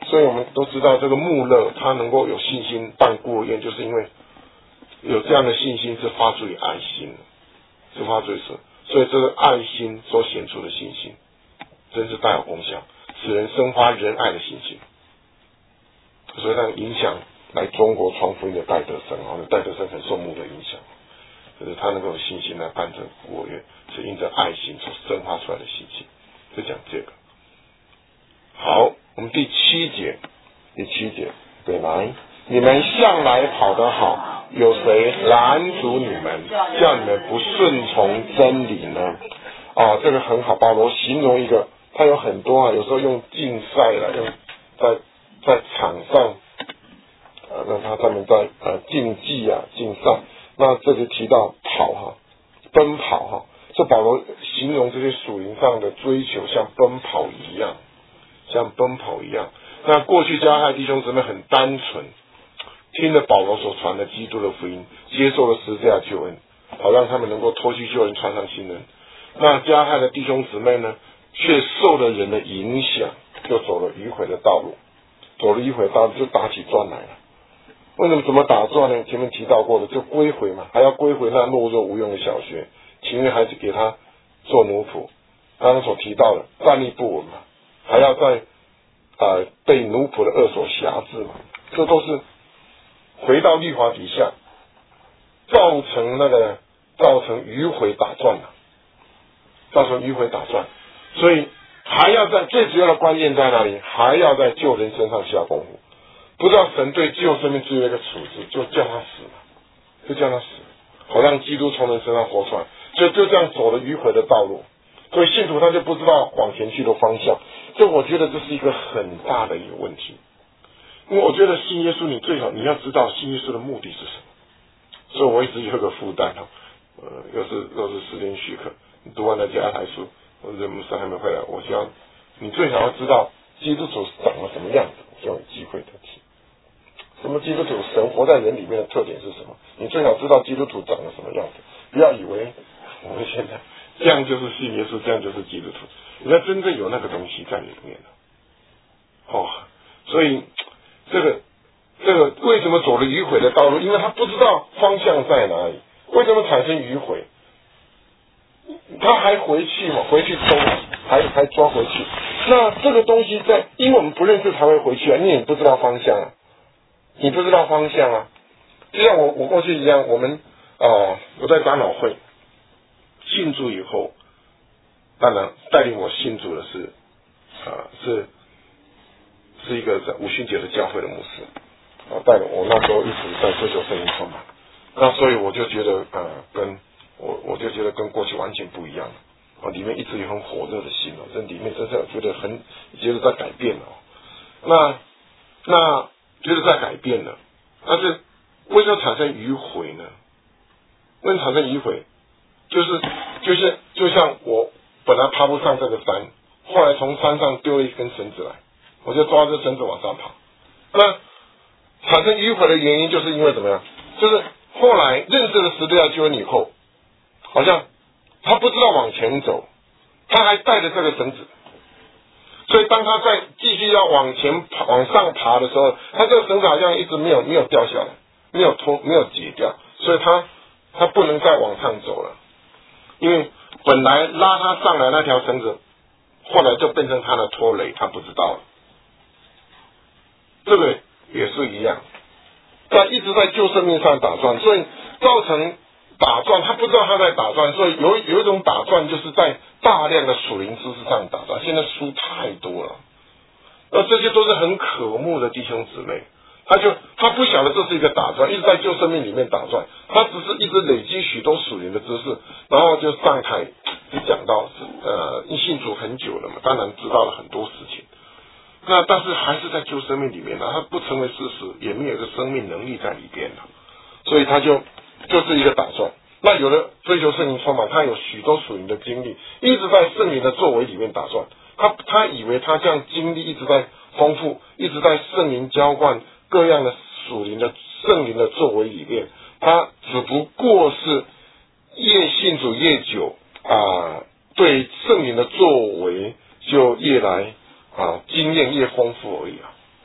Speaker 1: 所以我们都知道这个穆勒他能够有信心办孤儿院，就是因为有这样的信心是发自于爱心，是发自于神，所以这个爱心所显出的信心，真是大有功效，使人生发仁爱的信心。所以它影响来中国传福音的戴德生，啊，戴德生很受穆勒影响，就是他能够有信心来办这个孤儿院，是因着爱心所生发出来的信心。就讲这个。好，我们第七节，第七节，对，来，你们向来跑得好，有谁拦阻你们，叫你们不顺从真理呢？啊，这个很好，保罗形容一个，他有很多啊，有时候用竞赛了，用在在场上，呃，让他他们在呃竞技啊竞赛，那这里提到跑哈、啊，奔跑哈、啊，这保罗形容这些属灵上的追求像奔跑一样。像奔跑一样，那过去加害弟兄姊妹很单纯，听了保罗所传的基督的福音，接受了十字架救恩，好让他们能够脱去旧人，穿上新人。那加害的弟兄姊妹呢，却受了人的影响，就走了迂回的道路，走了迂回的道路就打起转来了。为什么怎么打转呢？前面提到过的，就归回嘛，还要归回那懦弱无用的小学，情愿还是给他做奴仆。刚刚所提到的站立不稳嘛。还要在呃被奴仆的恶所辖制嘛，这都是回到律法底下，造成那个造成迂回打转了，造成迂回打转，所以还要在最主要的关键在哪里？还要在救人身上下功夫。不知道神对救生命只有一个处置，就叫他死了，就叫他死，好让基督从人身上活出来，所以就这样走了迂回的道路。所以信徒他就不知道往前去的方向，这我觉得这是一个很大的一个问题。因为我觉得信耶稣，你最好你要知道信耶稣的目的是什么。所以我一直有个负担哈，呃，又是又是时间许可，你读完了加台书，或者牧师还没回来，我希望你最好要知道基督徒长了什么样子，我希望有机会的提。什么基督徒神活在人里面的特点是什么？你最好知道基督徒长了什么样子，不要以为我们现在这样就是信耶稣，这样就是基督徒。你要真正有那个东西在里面的，哦，所以这个这个为什么走了迂回的道路？因为他不知道方向在哪里。为什么产生迂回？他还回去嘛，回去偷，还还抓回去。那这个东西在，因为我们不认识才会回去啊，你也不知道方向啊，你不知道方向啊。就像我我过去一样，我们啊、呃，我在长老会信主以后，当然带领我信主的是啊、呃、是是一个在五旬节的教会的牧师啊，带领我那时候一直在追求圣灵充满，那所以我就觉得呃跟我我就觉得跟过去完全不一样了啊，里面一直有很火热的心哦，这里面真是觉得很觉得在改变了、哦，那那觉得在改变了，但是为什么产生迂回呢？为什么产生迂回？就是就是就像我本来爬不上这个山，后来从山上丢了一根绳子来，我就抓着绳子往上爬。那产生迂回的原因就是因为怎么样？就是后来认识了十字架救恩以后，好像他不知道往前走，他还带着这个绳子，所以当他在继续要往前爬往上爬的时候，他这个绳子好像一直没有没有掉下来，没有脱没有解掉，所以他他不能再往上走了。因为本来拉他上来那条绳子，后来就变成他的拖累，他不知道了。这个也是一样，在一直在救生命上打转，所以造成打转，他不知道他在打转，所以有有一种打转就是在大量的属灵知识上打转。现在书太多了，那这些都是很渴慕的弟兄姊妹。他就他不晓得这是一个打转，一直在旧生命里面打转，他只是一直累积许多属灵的知识，然后就上台就讲到呃信主很久了嘛，当然知道了很多事情，那但是还是在旧生命里面呢，他不成为事实，也没有一个生命能力在里边了，所以他就就是一个打转。那有的追求圣灵充满，他有许多属灵的经历，一直在圣灵的作为里面打转，他他以为他这样经历一直在丰富，一直在圣灵浇灌各样的属灵的圣灵的作为里面，他只不过是越信主越久啊、呃，对圣灵的作为就越来啊经验越丰富而已啊。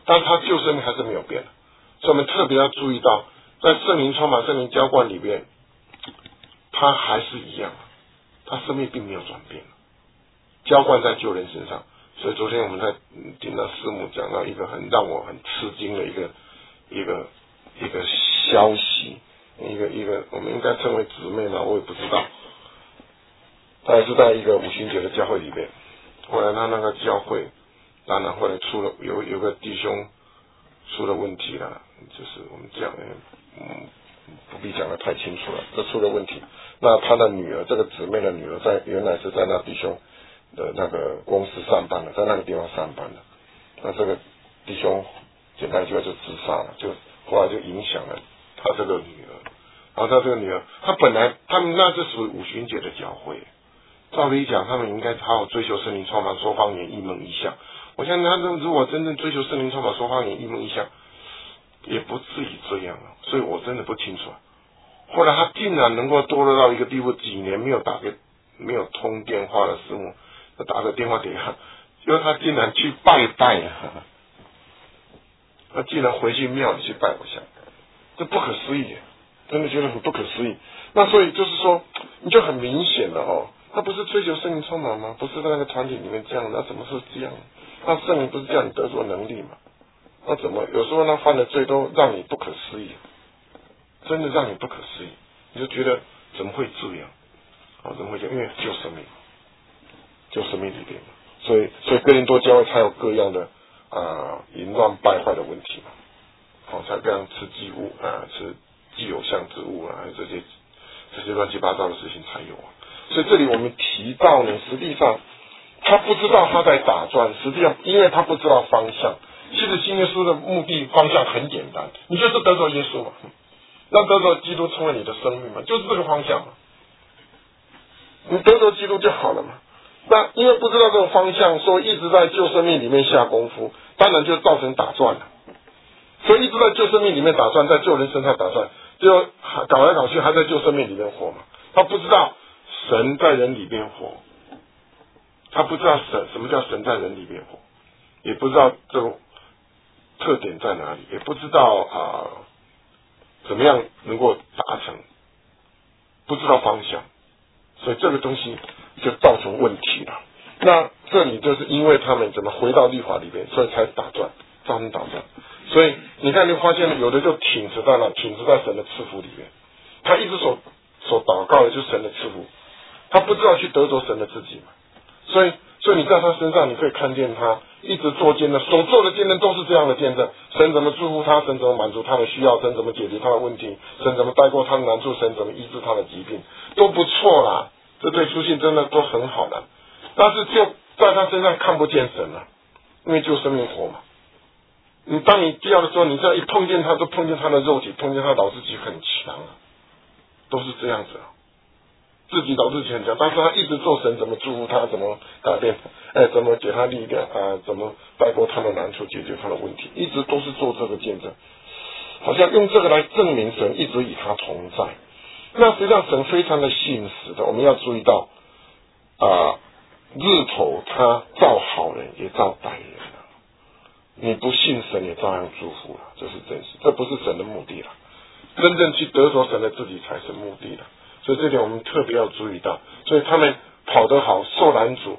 Speaker 1: 但是他旧生命还是没有变的。所以我们特别要注意到，在圣灵充满、圣灵浇灌里面，他还是一样，他生命并没有转变，浇灌在旧人身上。所以昨天我们在听到师母讲到一个很让我很吃惊的一个一个一个消息，一个一个我们应该称为姊妹嘛，我也不知道。他也是在一个五旬节的教会里面，后来他那个教会，当然后来出了有有个弟兄出了问题了，就是我们讲嗯不必讲得太清楚了，这出了问题。那他的女儿，这个姊妹的女儿，在原来是在那弟兄的那个公司上班的，在那个地方上班的。那这个弟兄简单一句话就自杀了，就后来就影响了他这个女儿。然后他这个女儿，他本来他们那是属于五旬节的教会，照理讲他们应该好好追求圣灵充满，说方言，异梦异象。我相信他如果真正追求圣灵充满，说方言，异梦异象，也不至于这样啊。所以我真的不清楚。后来他竟然能够堕落到一个地步，几年没有打给没有通电话的师母，打个电话给他，因为他竟然去拜拜啊，他竟然回去庙里去拜偶像，这不可思议，真的觉得很不可思议。那所以就是说，你就很明显了哦，他不是追求圣灵充满吗？不是在那个团体里面这样，那怎么是这样？那圣灵不是叫你得着能力吗？那怎么有时候他犯的罪都让你不可思议？真的让你不可思议，你就觉得怎么会这样？啊，怎么会这样？因为救生命，救生命里边，所以所以哥林多教会才有各样的啊淫乱败坏的问题嘛，好、哦，才各样吃祭物啊，吃祭偶像之物啊，这些这些乱七八糟的事情才有啊。所以这里我们提到呢，实际上他不知道他在打转，实际上因为他不知道方向。其实信耶稣的目的方向很简单，你就是得着耶稣嘛。让得着基督成为你的生命嘛，就是这个方向嘛。你得着基督就好了嘛。那因为不知道这个方向，所以一直在旧生命里面下功夫，当然就造成打转了。所以一直在旧生命里面打转，在旧人身上打转，就搞来搞去还在旧生命里面活嘛。他不知道神在人里边活，他不知道神什么叫神在人里边活，也不知道这种特点在哪里，也不知道啊。呃怎么样能够达成？不知道方向，所以这个东西就造成问题了。那这里就是因为他们怎么回到律法里面，所以才打转，造成打转。所以你看，你发现有的就挺直在那，挺直在神的赐福里面。他一直所所祷告的就是神的赐福，他不知道去得着神的自己嘛。所以，所以你在他身上，你可以看见他一直做见证，所做的见证都是这样的见证。神怎么祝福他，神怎么满足他的需要，神怎么解决他的问题，神怎么带过他的难处，神怎么医治他的疾病，都不错啦。这对书信真的都很好的，但是就在他身上看不见神了，因为就生命活嘛。你当你掉的时候，你这样一碰见他，就碰见他的肉体，碰见他老自己很强啊，都是这样子啊。自己老自己很强，但是他一直做神怎么祝福他，怎么改变他，哎，怎么给他力量啊，怎么带过他的难处，解决他的问题，一直都是做这个见证，好像用这个来证明神一直与他同在。那实际上神非常的信实的，我们要注意到啊，日头他照好人也照歹人啊，你不信神也照样祝福了，这是真实，这不是神的目的了，真正去得着神的自己才是目的的。所以这点我们特别要注意到，所以他们跑得好，受拦阻，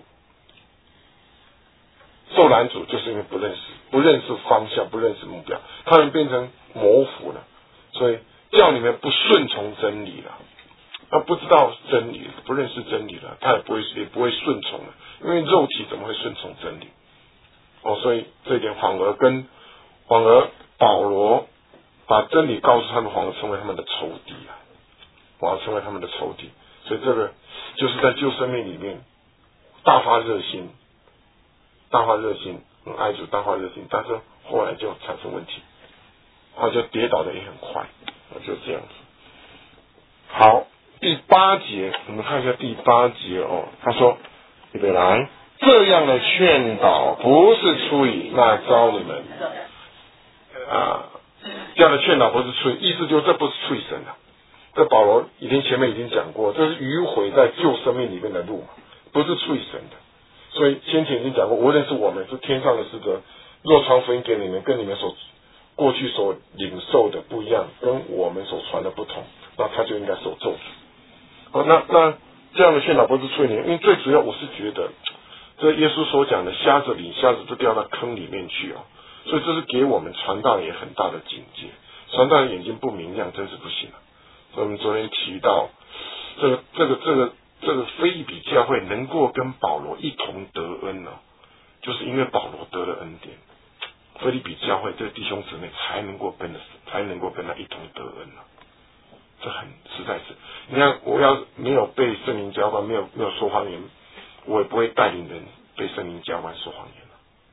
Speaker 1: 受拦阻就是因为不认识，不认识方向，不认识目标，他们变成模糊了，所以叫你们不顺从真理了，他不知道真理，不认识真理了，他也不会也不会顺从了，因为肉体怎么会顺从真理？哦，所以这一点反而跟反而保罗把真理告诉他们，反而成为他们的仇敌啊。我要成为他们的仇敌，所以这个就是在旧生命里面大发热心，大发热心，很爱主，大发热心，但是后来就产生问题，后来就跌倒的也很快，就这样子。好，第八节，我们看一下第八节哦，他说：“预备来，这样的劝导不是出于那招你们啊，这样的劝导不是出于，意思就是这不是出于神的。”这保罗已经前面已经讲过，这是迂回在旧生命里面的路嘛，不是出于神的。所以先前已经讲过，无论是我们是天上的使者， 若传福音给你们，跟你们所过去所领受的不一样，跟我们所传的不同，那他就应该受咒诅。好，那那这样的劝导不是催你，因为最主要我是觉得，这耶稣所讲的瞎子领瞎子都掉到坑里面去哦，所以这是给我们传道也很大的警戒。传道人眼睛不明亮，真是不行啊。所以我们昨天提到，这个这个这个这个腓立比教会能够跟保罗一同得恩呢、啊，就是因为保罗得了恩典。腓立比教会这个弟兄姊妹才能够跟着，才能够跟他一同得恩啊，这很实在是。你看，我要没有被圣灵浇灌，没有没有说谎言，我也不会带领人被圣灵浇灌说谎言了。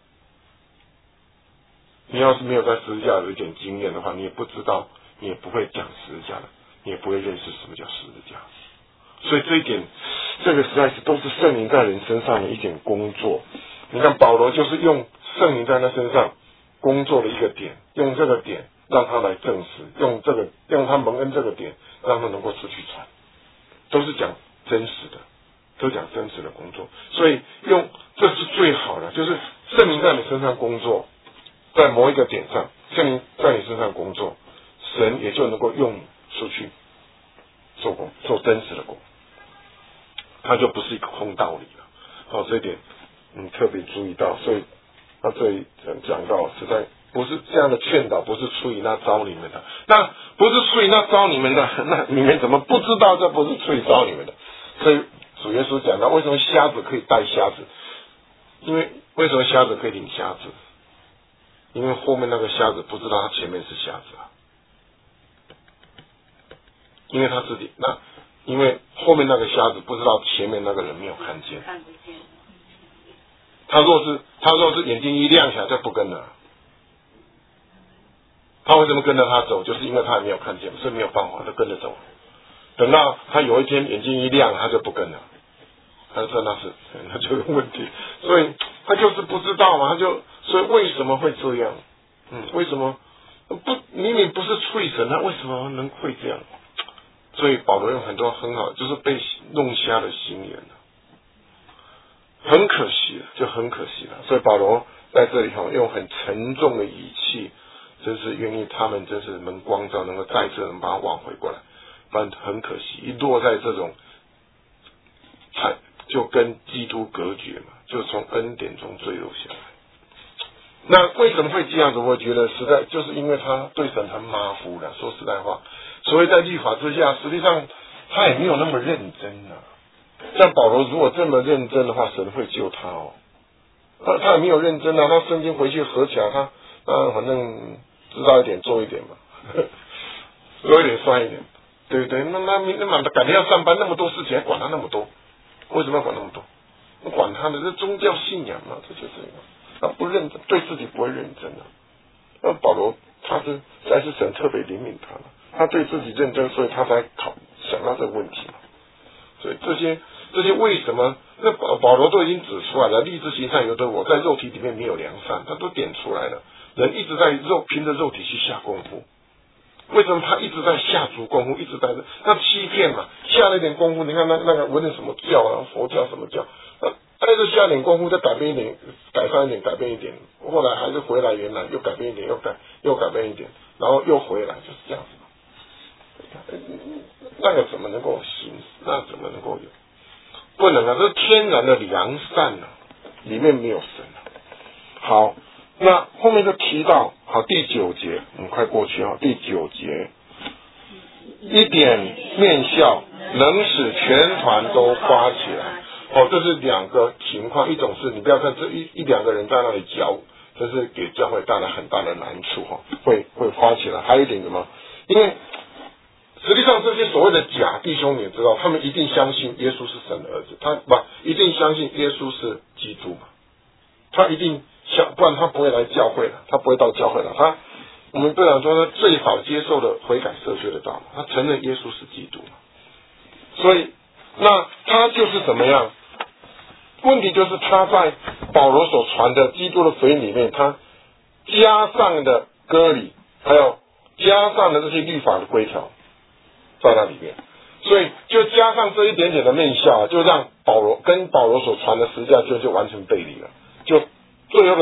Speaker 1: 你要是没有在十字架有一点经验的话，你也不知道，你也不会讲十字架的，你也不会认识什么叫十字架。所以这一点，这个实在是都是圣灵在人身上的一点工作。你看保罗就是用圣灵在他身上工作的一个点，用这个点让他来证实，用这个用他蒙恩这个点让他能够持续传，都是讲真实的，都讲真实的工作。所以用这是最好的，就是圣灵在你身上工作，在某一个点上，圣灵在你身上工作，神也就能够用出去做工，做真实的工，它就不是一个空道理了。好，这一点你特别注意到，所以他这里讲到，实在不是这样的劝导，不是出于那招你们的，那不是出于那招你们的，那你们怎么不知道这不是出于招你们的？所以主耶稣讲到，为什么瞎子可以带瞎子？因为为什么瞎子可以领瞎子？因为后面那个瞎子不知道他前面是瞎子啊，因为他自己那，因为后面那个瞎子不知道前面那个人没有看见。
Speaker 2: 看不见。
Speaker 1: 他若是他若是眼睛一亮起来就不跟了，他为什么跟着他走？就是因为他还没有看见，所以没有办法，就跟着走。等到他有一天眼睛一亮，他就不跟了，他就说那是那就有问题，所以他就是不知道嘛，他就所以为什么会这样？嗯，为什么不明明不是出于神，他为什么能会这样？所以保罗用很多很好，就是被弄瞎了心眼了。很可惜了，就很可惜了。所以保罗在这里哈，用很沉重的语气，真是愿意他们真是能光照，能够再次能把他挽回过来。不然很可惜，一落在这种，才就跟基督隔绝嘛，就从恩典中坠落下来。那为什么会这样子？我觉得实在就是因为他对神很马虎了。说实在话，所以在律法之下，实际上他也没有那么认真啊。像保罗如果这么认真的话，神会救他哦。他他也没有认真啊，他圣经回去合起来，他他反正知道一点做一点嘛，做一点算一点，对不对？那那那那改天要上班，那么多事情还管他那么多，为什么要管那么多？管他的这宗教信仰嘛，这就是他不认真，对自己不会认真啊。那保罗他是才是神特别怜悯他了，他对自己认真，所以他才考想到这个问题嘛。所以这些这些为什么？那保保罗都已经指出来了，立志行善由得我，在肉体里面没有良善，他都点出来了。人一直在肉凭着肉体去下功夫，为什么他一直在下足功夫，一直在那欺骗嘛？下了一点功夫，你看那那个闻的什么教啊，佛教什么教，那再是下点功夫，再改变一点，改善一点，改变一点，后来还是回来原来，又改变一点，又改又改变一点，然后又回来，就是这样子。那个怎么能够行？那怎么能够有？不能啊！这是天然的良善啊，里面没有神啊。好，那后面就提到，好第九节，我们快过去啊。第九节，一点面笑能使全团都发起来。哦，这是两个情况，一种是你不要看这一一两个人在那里教，这是给教会带来很大的难处哈，会会发起来。还有一点什么？因为实际上，这些所谓的假弟兄，你知道，他们一定相信耶稣是神的儿子，他不一定相信耶稣是基督嘛？他一定相，不然他不会来教会了，他不会到教会了。他我们队长说，他最好接受的悔改赦罪的道嘛，他承认耶稣是基督嘛。所以，那他就是怎么样？问题就是他在保罗所传的基督的福音里面，他加上的割礼，还有加上的这些律法的规条。在那里面，所以就加上这一点点的面笑，就让保罗跟保罗所传的十字架就就完全背离了，就最后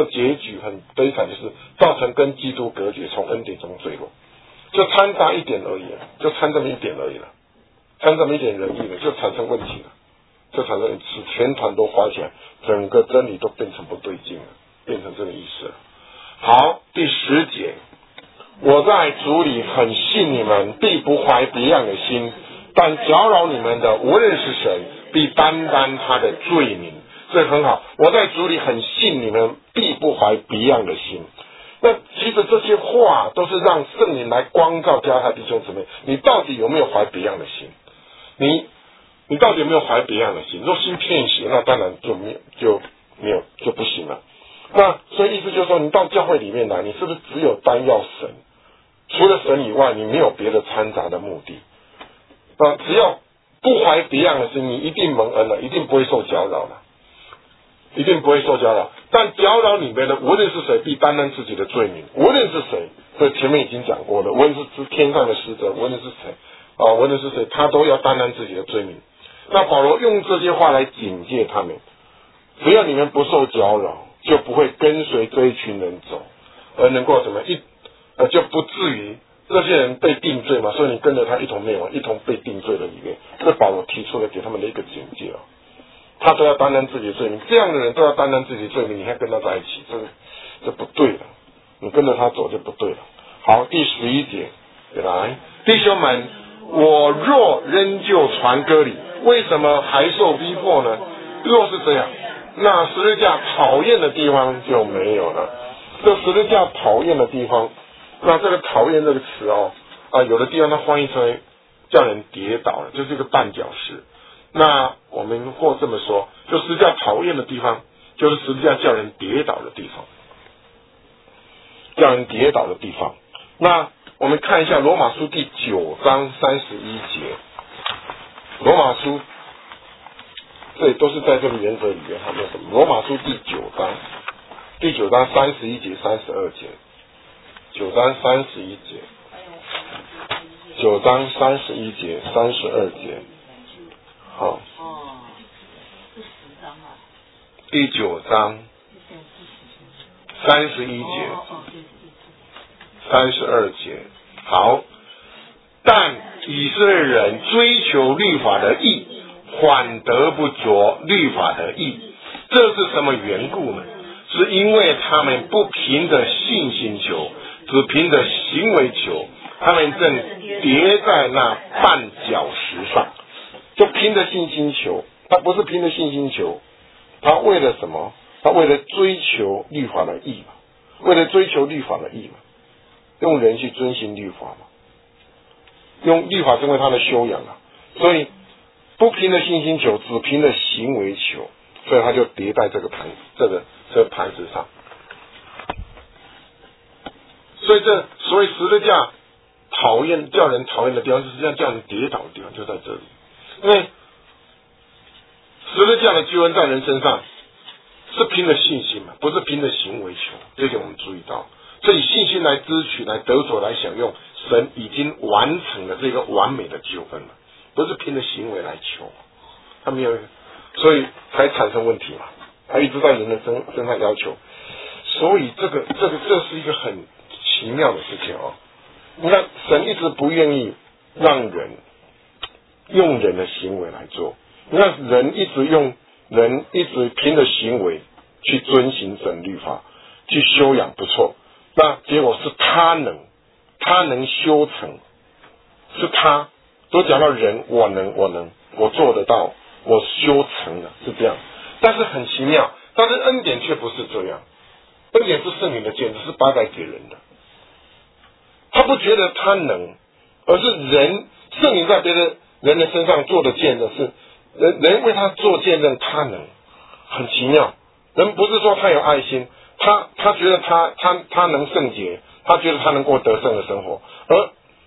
Speaker 1: 的结局很悲惨，就是造成跟基督隔绝，从恩典中坠落，就掺杂一点而已了，就掺这么一点而已了，掺这么一点仁义了，就产生问题了，就产生使全团都花起来，整个真理都变成不对劲了，变成这个意思了。好，第十节，我在主里很信你们，必不怀别样的心，但搅扰你们的，无论是谁，必担当他的罪名。这很好，我在主里很信你们，必不怀别样的心。那其实这些话都是让圣灵来光照加他弟兄姊妹，你到底有没有怀别样的心？你你到底有没有怀别样的心？若心偏邪，那当然就没有就没有就不行了。那所以意思就是说，你到教会里面来，你是不是只有单要神？除了神以外，你没有别的掺杂的目的。那只要不怀别样的心，你一定蒙恩了，一定不会受搅扰了。一定不会受搅扰，但搅扰你们的，无论是谁，必担当自己的罪名。无论是谁，这前面已经讲过了，无论是天上的使者，无论是谁啊，无论是谁，他都要担当自己的罪名。那保罗用这些话来警戒他们，只要你们不受搅扰，就不会跟随这一群人走，而能够什么一呃就不至于这些人被定罪嘛，所以你跟着他一同灭亡，一同被定罪的里面，这保罗提出了给他们的一个警戒啊。他都要担当自己的罪名，这样的人都要担当自己的罪名，你还跟他在一起，这这不对了，你跟着他走就不对了。好，第十一节，来，弟兄们，我若仍旧传割礼，为什么还受逼迫呢？若是这样，那十字架讨厌的地方就没有了。这十字架讨厌的地方，那这个讨厌这个词哦，啊，有的地方它翻译成为叫人跌倒了，就是一个绊脚石。那我们或这么说，就十字架讨厌的地方，就是十字架叫人跌倒的地方，叫人跌倒的地方。那我们看一下罗马书第九章三十一节，罗马书，这里都是在这个原则里面，还没有什么。罗马书第九章，第九章三十一节、三十二节，九章三十一节，九章三十一节、三十二节。好，第九章三十一节、三十二节。好，但以色列人追求律法的义，反得不着律法的义，这是什么缘故呢？是因为他们不凭着信心求，只凭着行为求，他们正跌在那绊脚石上。就凭着信心求，他不是凭着信心求，他为了什么？他为了追求律法的义嘛，为了追求律法的义嘛，用人去遵行律法嘛，用律法成为他的修养啊，所以不凭着信心求，只凭着行为求，所以他就跌在这个盘这个这个盘子上。所以这所以十字架讨厌叫人讨厌的地方，实际上叫人跌倒的地方就在这里。因为十字架的救恩在人身上是凭着信心嘛，不是凭着行为求，这点我们注意到。所以以信心来支取、来得着、来享用神已经完成了这个完美的救恩了，不是凭着行为来求，他没有，所以才产生问题嘛，他一直在人的身身上要求，所以这个这个这是一个很奇妙的事情哦。你看，神一直不愿意让人用人的行为来做，你看人一直用人一直凭着行为去遵行神律法，去修养不错，那结果是他能，他能修成，是他都讲到人，我能，我能，我做得到，我修成了，是这样。但是很奇妙，但是恩典却不是这样，恩典是圣灵的见证，是白白给人的，他不觉得他能，而是人圣灵在别的人的身上做的见证是人人为他做见证，他能，很奇妙。人不是说他有爱心，他他觉得他他他能圣洁，他觉得他能过得胜的生活，而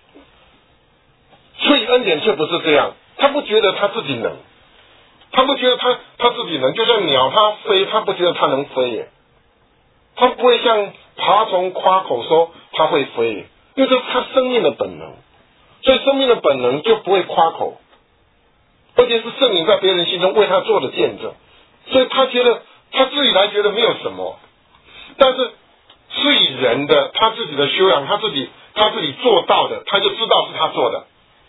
Speaker 1: 所以恩典却不是这样，他不觉得他自己能，他不觉得他他自己能，就像鸟它飞，他不觉得他能飞耶，他不会像爬虫夸口说他会飞耶，因为这是他生命的本能，所以生命的本能就不会夸口，而且是圣灵在别人心中为他做的见证，所以他觉得他自己来觉得没有什么， 但是是以人的他自己的修养，他自己他自己做到的，他就知道是他做的，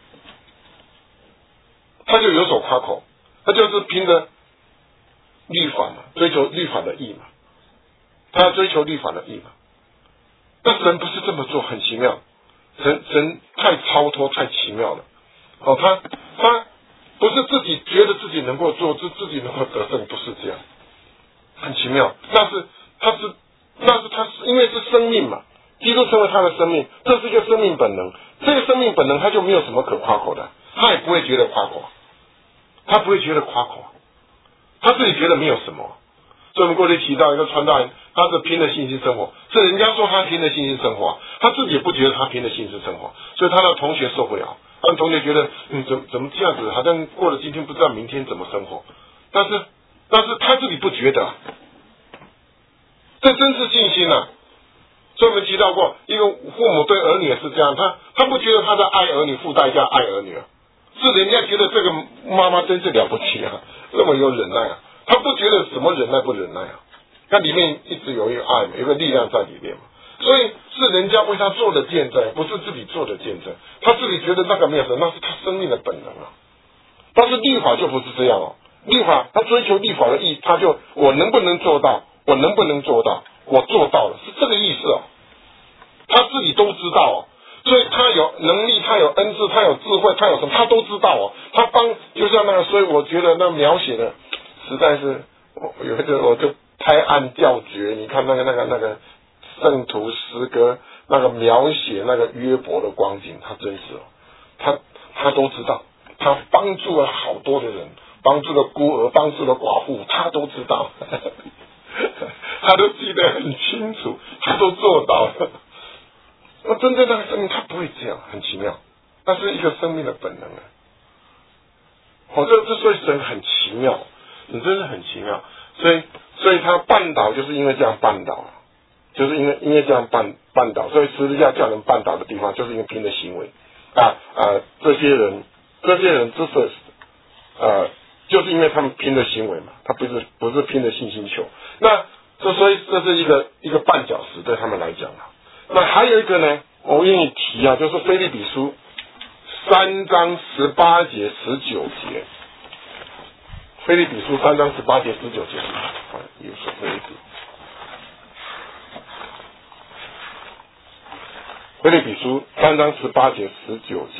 Speaker 1: 他就有所夸口，他就是凭着律法嘛，追求律法的义嘛，他追求律法的义嘛。但神不是这么做，很奇妙，神神太超脱，太奇妙了。哦，他他不是自己觉得自己能够做，自自己能够得胜，不是这样，很奇妙。但是他是，但是他是因为是生命嘛，基督成为他的生命，这是一个生命本能。这个生命本能他就没有什么可夸口的，他也不会觉得夸口，他不会觉得夸口，他自己觉得没有什么。所以我们过去提到一个传道人，他是拼的信心生活，是人家说他拼的信心生活，他自己也不觉得他拼的信心生活，所以他的同学受不了。他的同学觉得，嗯，怎怎么这样子？好像过了今天不知道明天怎么生活。但是，但是他自己不觉得，这真是信心啊！所以我们提到过，一个父母对儿女也是这样，他他不觉得他在爱儿女付代价爱儿女啊，是人家觉得这个妈妈真是了不起啊，那么有忍耐啊，他不觉得什么忍耐不忍耐啊，那里面一直有一个爱嘛，有个力量在里面嘛。所以是人家为他做的见证，不是自己做的见证。他自己觉得那个没有神，那是他生命的本能啊。但是律法就不是这样哦，律法他追求律法的意义，他就我能不能做到，我能不能做到，我做到了，是这个意思哦。他自己都知道哦，所以他有能力，他有恩赐，他有智慧，他有什么，他都知道哦。他帮就像那个，所以我觉得那描写的实在是，我有一个我就拍案叫绝。你看那个那个那个。圣徒诗歌那个描写那个约伯的光景，他真是哦，他他都知道，他帮助了好多的人，帮助了孤儿，帮助了寡妇，他都知道，他都记得很清楚，他都做到了。那真正那个生命，他不会这样，很奇妙，那是一个生命的本能啊。哦，这这所以神很奇妙，你真是很奇妙，所以所以他绊倒就是因为这样绊倒了。就是因为因为这样绊绊倒，所以十字架叫人绊倒的地方，就是因为拼的行为啊啊！这些人这些人之所以呃，就是因为他们拼的行为嘛，他不是不是拼的信心球。那这所以这是一个一个绊脚石对他们来讲啊。那还有一个呢，我愿意提啊，就是腓立比书三章十八节十九节，腓立比书三章十八节十九节啊，有说腓立比。腓立比书三章十八节十九节，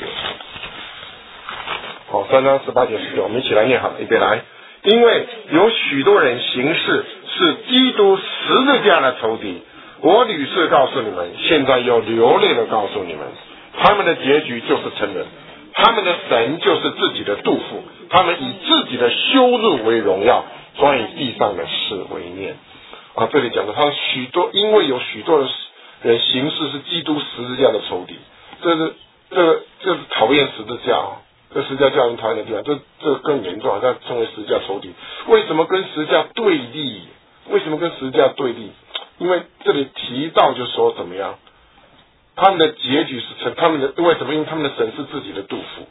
Speaker 1: 好，三章十八节十九，我们一起来念好，预备来。因为有许多人行事是基督十字架的仇敌，我屡次告诉你们，现在又流泪的告诉你们，他们的结局就是成人，他们的神就是自己的肚腹，他们以自己的羞辱为荣耀，专以地上的事为念。啊，这里讲的他许多，因为有许多的人行事是基督十字架的仇敌，这是这个这是讨厌十字架啊、哦，这十字架叫人讨厌的地方，这这个更严重，这称为十字架仇敌。为什么跟十字架对立？为什么跟十字架对立？因为这里提到就说怎么样，他们的结局是成他们的为什么？因为他们的神是自己的肚腹，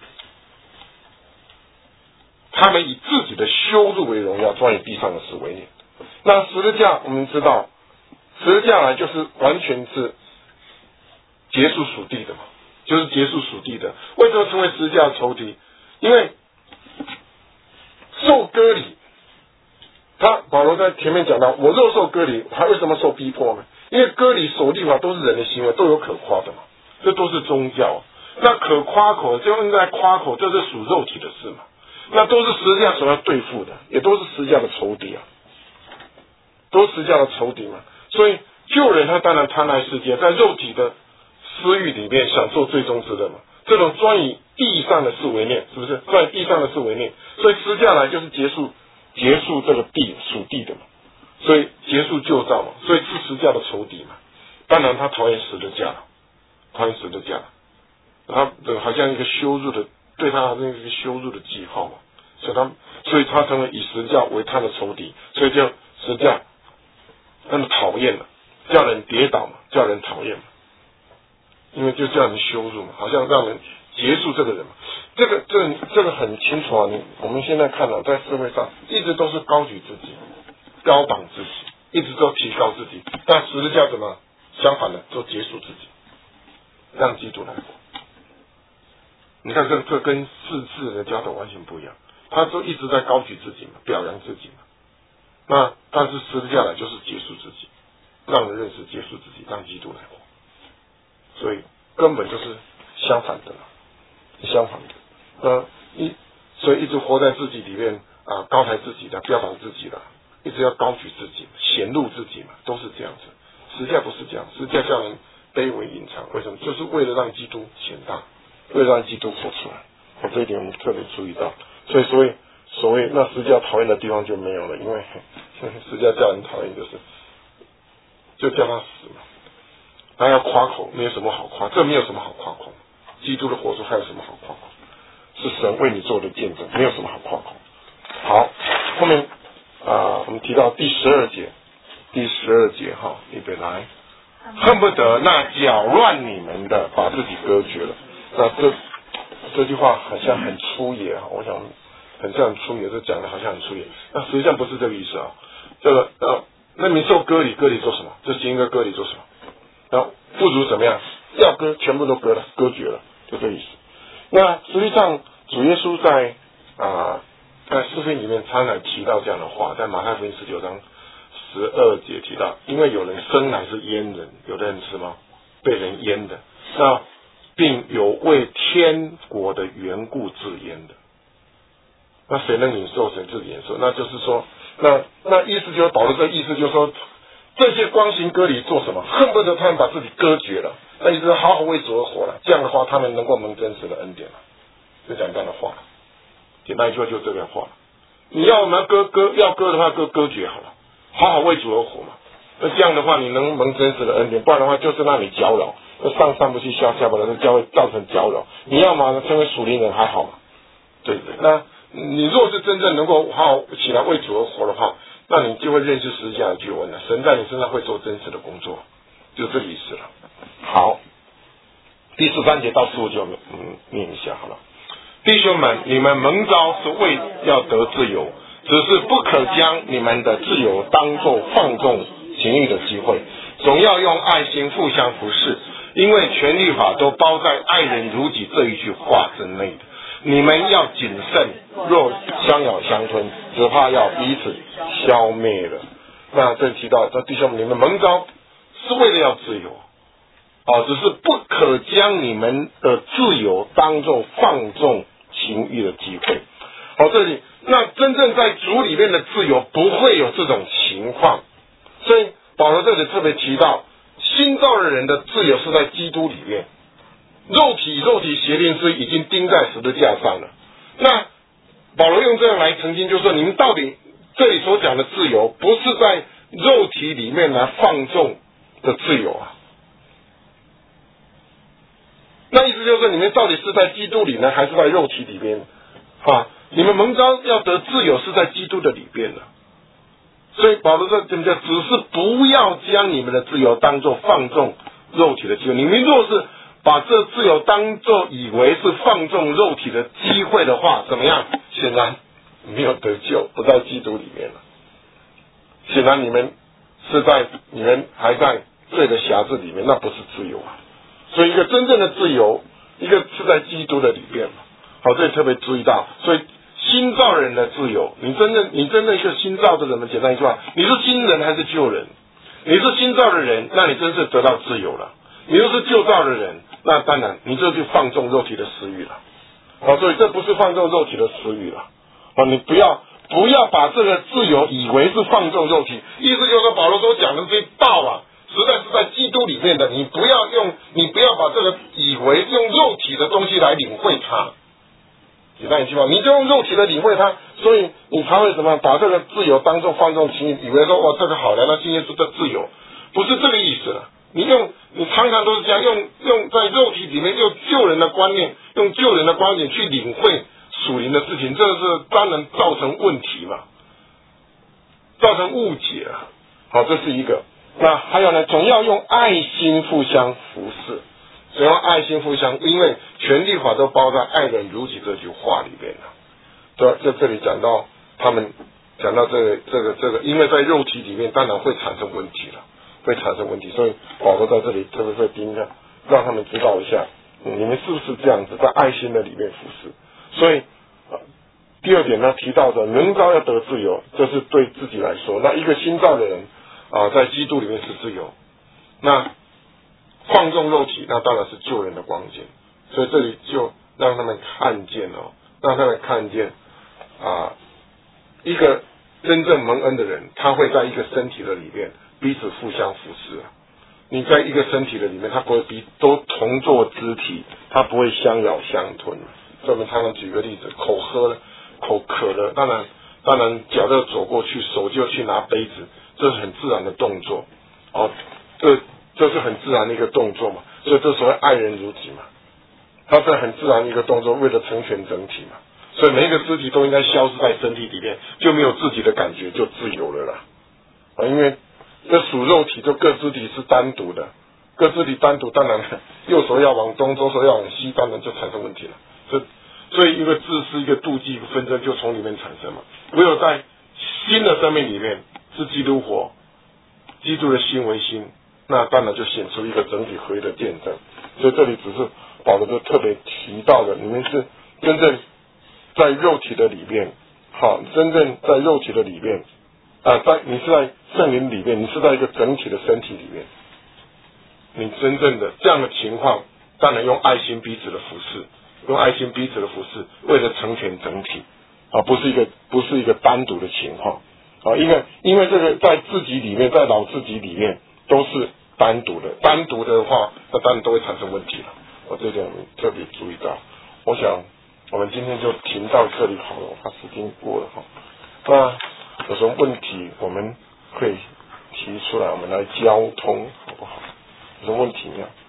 Speaker 1: 他们以自己的羞辱为荣耀，专以地上的事为念。那十字架我们知道。十字架来就是完全是结束属地的嘛，就是结束属地的。为什么称为十字架的仇敌？因为受割礼，他保罗在前面讲到，我若受割礼，还为什么受逼迫呢？因为割礼守律法都是人的行为，都有可夸的嘛，这都是宗教。那可夸口就用在夸口，这是属肉体的事嘛，那都是十字架所要对付的，也都是十字架的仇敌啊，都是十字架的仇敌嘛。所以救人他当然贪爱世界，在肉体的私欲里面享受最终之乐嘛。这种专以地上的事为念，是不是？专以地上的事为念，所以十字架来就是结束结束这个地属地的嘛，所以结束旧造嘛，所以是十字架的仇敌嘛。当然他讨厌十字架，讨厌十字架，他好像一个羞辱的，对他好像一个羞辱的记号嘛，所以他所以他成为以十字架为他的仇敌，所以就十字架。那么讨厌了，叫人跌倒嘛，叫人讨厌嘛，因为就叫人羞辱嘛，好像让人结束这个人嘛。这个这个这个很清楚啊，你我们现在看到在社会上一直都是高举自己，高榜自己， 一直都提高自己。但十字架怎么相反的，就结束自己，让基督来活。你看这这跟世世人的教导完全不一样，他都一直在高举自己嘛，表扬自己嘛。那但是十字架来就是结束自己，让人认识结束自己，让基督来活。所以根本就是相反的，相反的。那一所以一直活在自己里面啊，高抬自己的，标榜自己的，一直要高举自己，显露自己嘛，都是这样子。十字架不是这样，十字架叫人卑微隐藏，为什么？就是为了让基督显大，为了让基督活出来。我这一点我们特别注意到，所以所谓所谓那十字架讨厌的地方就没有了，因为十字架叫人讨厌就是就叫他死嘛。他要夸口，没有什么好夸，这没有什么好夸口。基督的活出还有什么好夸口？是神为你做的见证，没有什么好夸口。好，后面啊、呃，我们提到第十二节，第十二节哈，预备来，恨不得那搅乱你们的把自己隔绝了。那这这句话好像很粗野哈，我想很像很粗野，这讲的好像很粗野，那实际上不是这个意思啊。这个呃，那你受割礼，割礼做什么？这行一个割礼做什么？那不如怎么样？要割全部都割了，割绝了，就这意思。那实际上主耶稣在啊、呃、在诗篇里面常常提到这样的话，在马太福音十九章十二节提到，因为有人生来是阉人，有的人是吗？被人阉的，那并有为天国的缘故自阉的。那谁能领受神自己领受？那就是说，那那意思就是保罗这意思就是说，这些光行割礼做什么？恨不得他们把自己割绝了，那意思是好好为主而活了。这样的话，他们能够蒙真实的恩典了。就讲这样的话，简单一句话就这样话。你要我们割割要割的话，割割绝好了，好好为主而活嘛。那这样的话，你能蒙真实的恩典，不然的话就是让你搅扰，上上不去下下不来，这将会造成搅扰。你要嘛成为属灵人还好嘛，对不对？那你若是真正能够好好起来为主而活的话，那你就会认识十字架的救恩了。神在你身上会做真实的工作，就这个意思了。好，第十三节到十五节，嗯，念一下好了。弟兄们，你们蒙召是为要得自由，只是不可将你们的自由当作放纵情欲的机会，总要用爱心互相服侍，因为全律法都包在爱人如己这一句话之内的。你们要谨慎，若相咬相吞，只怕要彼此消灭了。那这提到这弟兄们，你们蒙召是为了要自由，哦，只是不可将你们的自由当作放纵情欲的机会。好，这里那真正在主里面的自由不会有这种情况，所以保罗这里特别提到，新造的人的自由是在基督里面，肉体肉体邪灵是已经钉在十字架上了。那保罗用这样来澄清，就是说你们到底这里所讲的自由，不是在肉体里面来放纵的自由啊。那意思就是说，你们到底是在基督里呢，还是在肉体里边？啊，你们蒙召要得自由，是在基督的里边的。所以保罗说，怎么讲？只是不要将你们的自由当作放纵肉体的机会。你们若是把这自由当作以为是放纵肉体的机会的话，怎么样？显然没有得救，不在基督里面了。显然你们是在你们还在罪的辖制里面，那不是自由啊。所以一个真正的自由，一个是在基督的里面嘛。好，这里特别注意到，所以新造人的自由，你真正你真正一个新造的人们，简单一句话，你是新人还是旧人？你是新造的人，那你真是得到自由了。你若是旧造的人，那当然你这就放纵肉体的私欲了。好，所以这不是放纵肉体的私欲了。啊，你不要不要把这个自由以为是放纵肉体，意思就是说保罗所讲的这些道啊，实在是在基督里面的，你不要用，你不要把这个以为用肉体的东西来领会它。简单一句话，你就用肉体的领会它，所以你才会怎么样把这个自由当作放纵情欲，以为说哇这个好了，那信耶稣的自由，不是这个意思了。你用你常常都是这样用用在肉体里面用旧人的观念，用旧人的观点去领会属灵的事情，这是当然造成问题嘛，造成误解啊。好，这是一个。那还有呢，总要用爱心互相服侍，总要爱心互相，因为全律法都包在爱人如己这句话里边了。对，在这里讲到他们讲到这个这个这个，因为在肉体里面当然会产生问题了，会产生问题，所以保罗在这里特别会盯着，让他们知道一下，嗯，你们是不是这样子在爱心的里面服侍。所以、呃、第二点呢，提到的能召要得自由，这是对自己来说，那一个新造的人啊、呃，在基督里面是自由。那放纵肉体，那当然是救人的光景。所以这里就让他们看见哦，让他们看见啊，一个真正蒙恩的人，他会在一个身体的里面彼此互相服侍啊。你在一个身体的里面，他不会彼都同作肢体，他不会相咬相吞。所以我们常常举个例子，口喝了，口渴了，当然当然脚就走过去，手就去拿杯子，这是很自然的动作哦，这这是很自然的一个动作嘛，所以这所谓爱人如己嘛。它是很自然的一个动作，为了成全整体嘛，所以每一个肢体都应该消失在身体里面，就没有自己的感觉，就自由了啦。啊，因为这属肉体，就各肢体是单独的，各肢体单独，当然右手要往东，左手要往西，当然就产生问题了。所以，所以一个自私、一个妒忌、一个纷争就从里面产生嘛。唯有在新的生命里面是基督活，基督的心为心，那当然就显出一个整体合一的见证。所以这里只是保罗就特别提到的，你们是真正在肉体的里面，好，真正在肉体的里面啊，在你是在圣灵里面，你是在一个整体的身体里面，你真正的这样的情况，当然用爱心彼此的服侍，用爱心彼此的服侍，为了成全整体啊，不是一个不是一个单独的情况啊，因为因为这个在自己里面，在老自己里面都是单独的，单独的话，那当然都会产生问题了。我这点特别注意到。我想我们今天就停到这里好了，我怕时间过了哈。那有什么问题我们可以提出来，我们来交通好不好？有什么问题没有？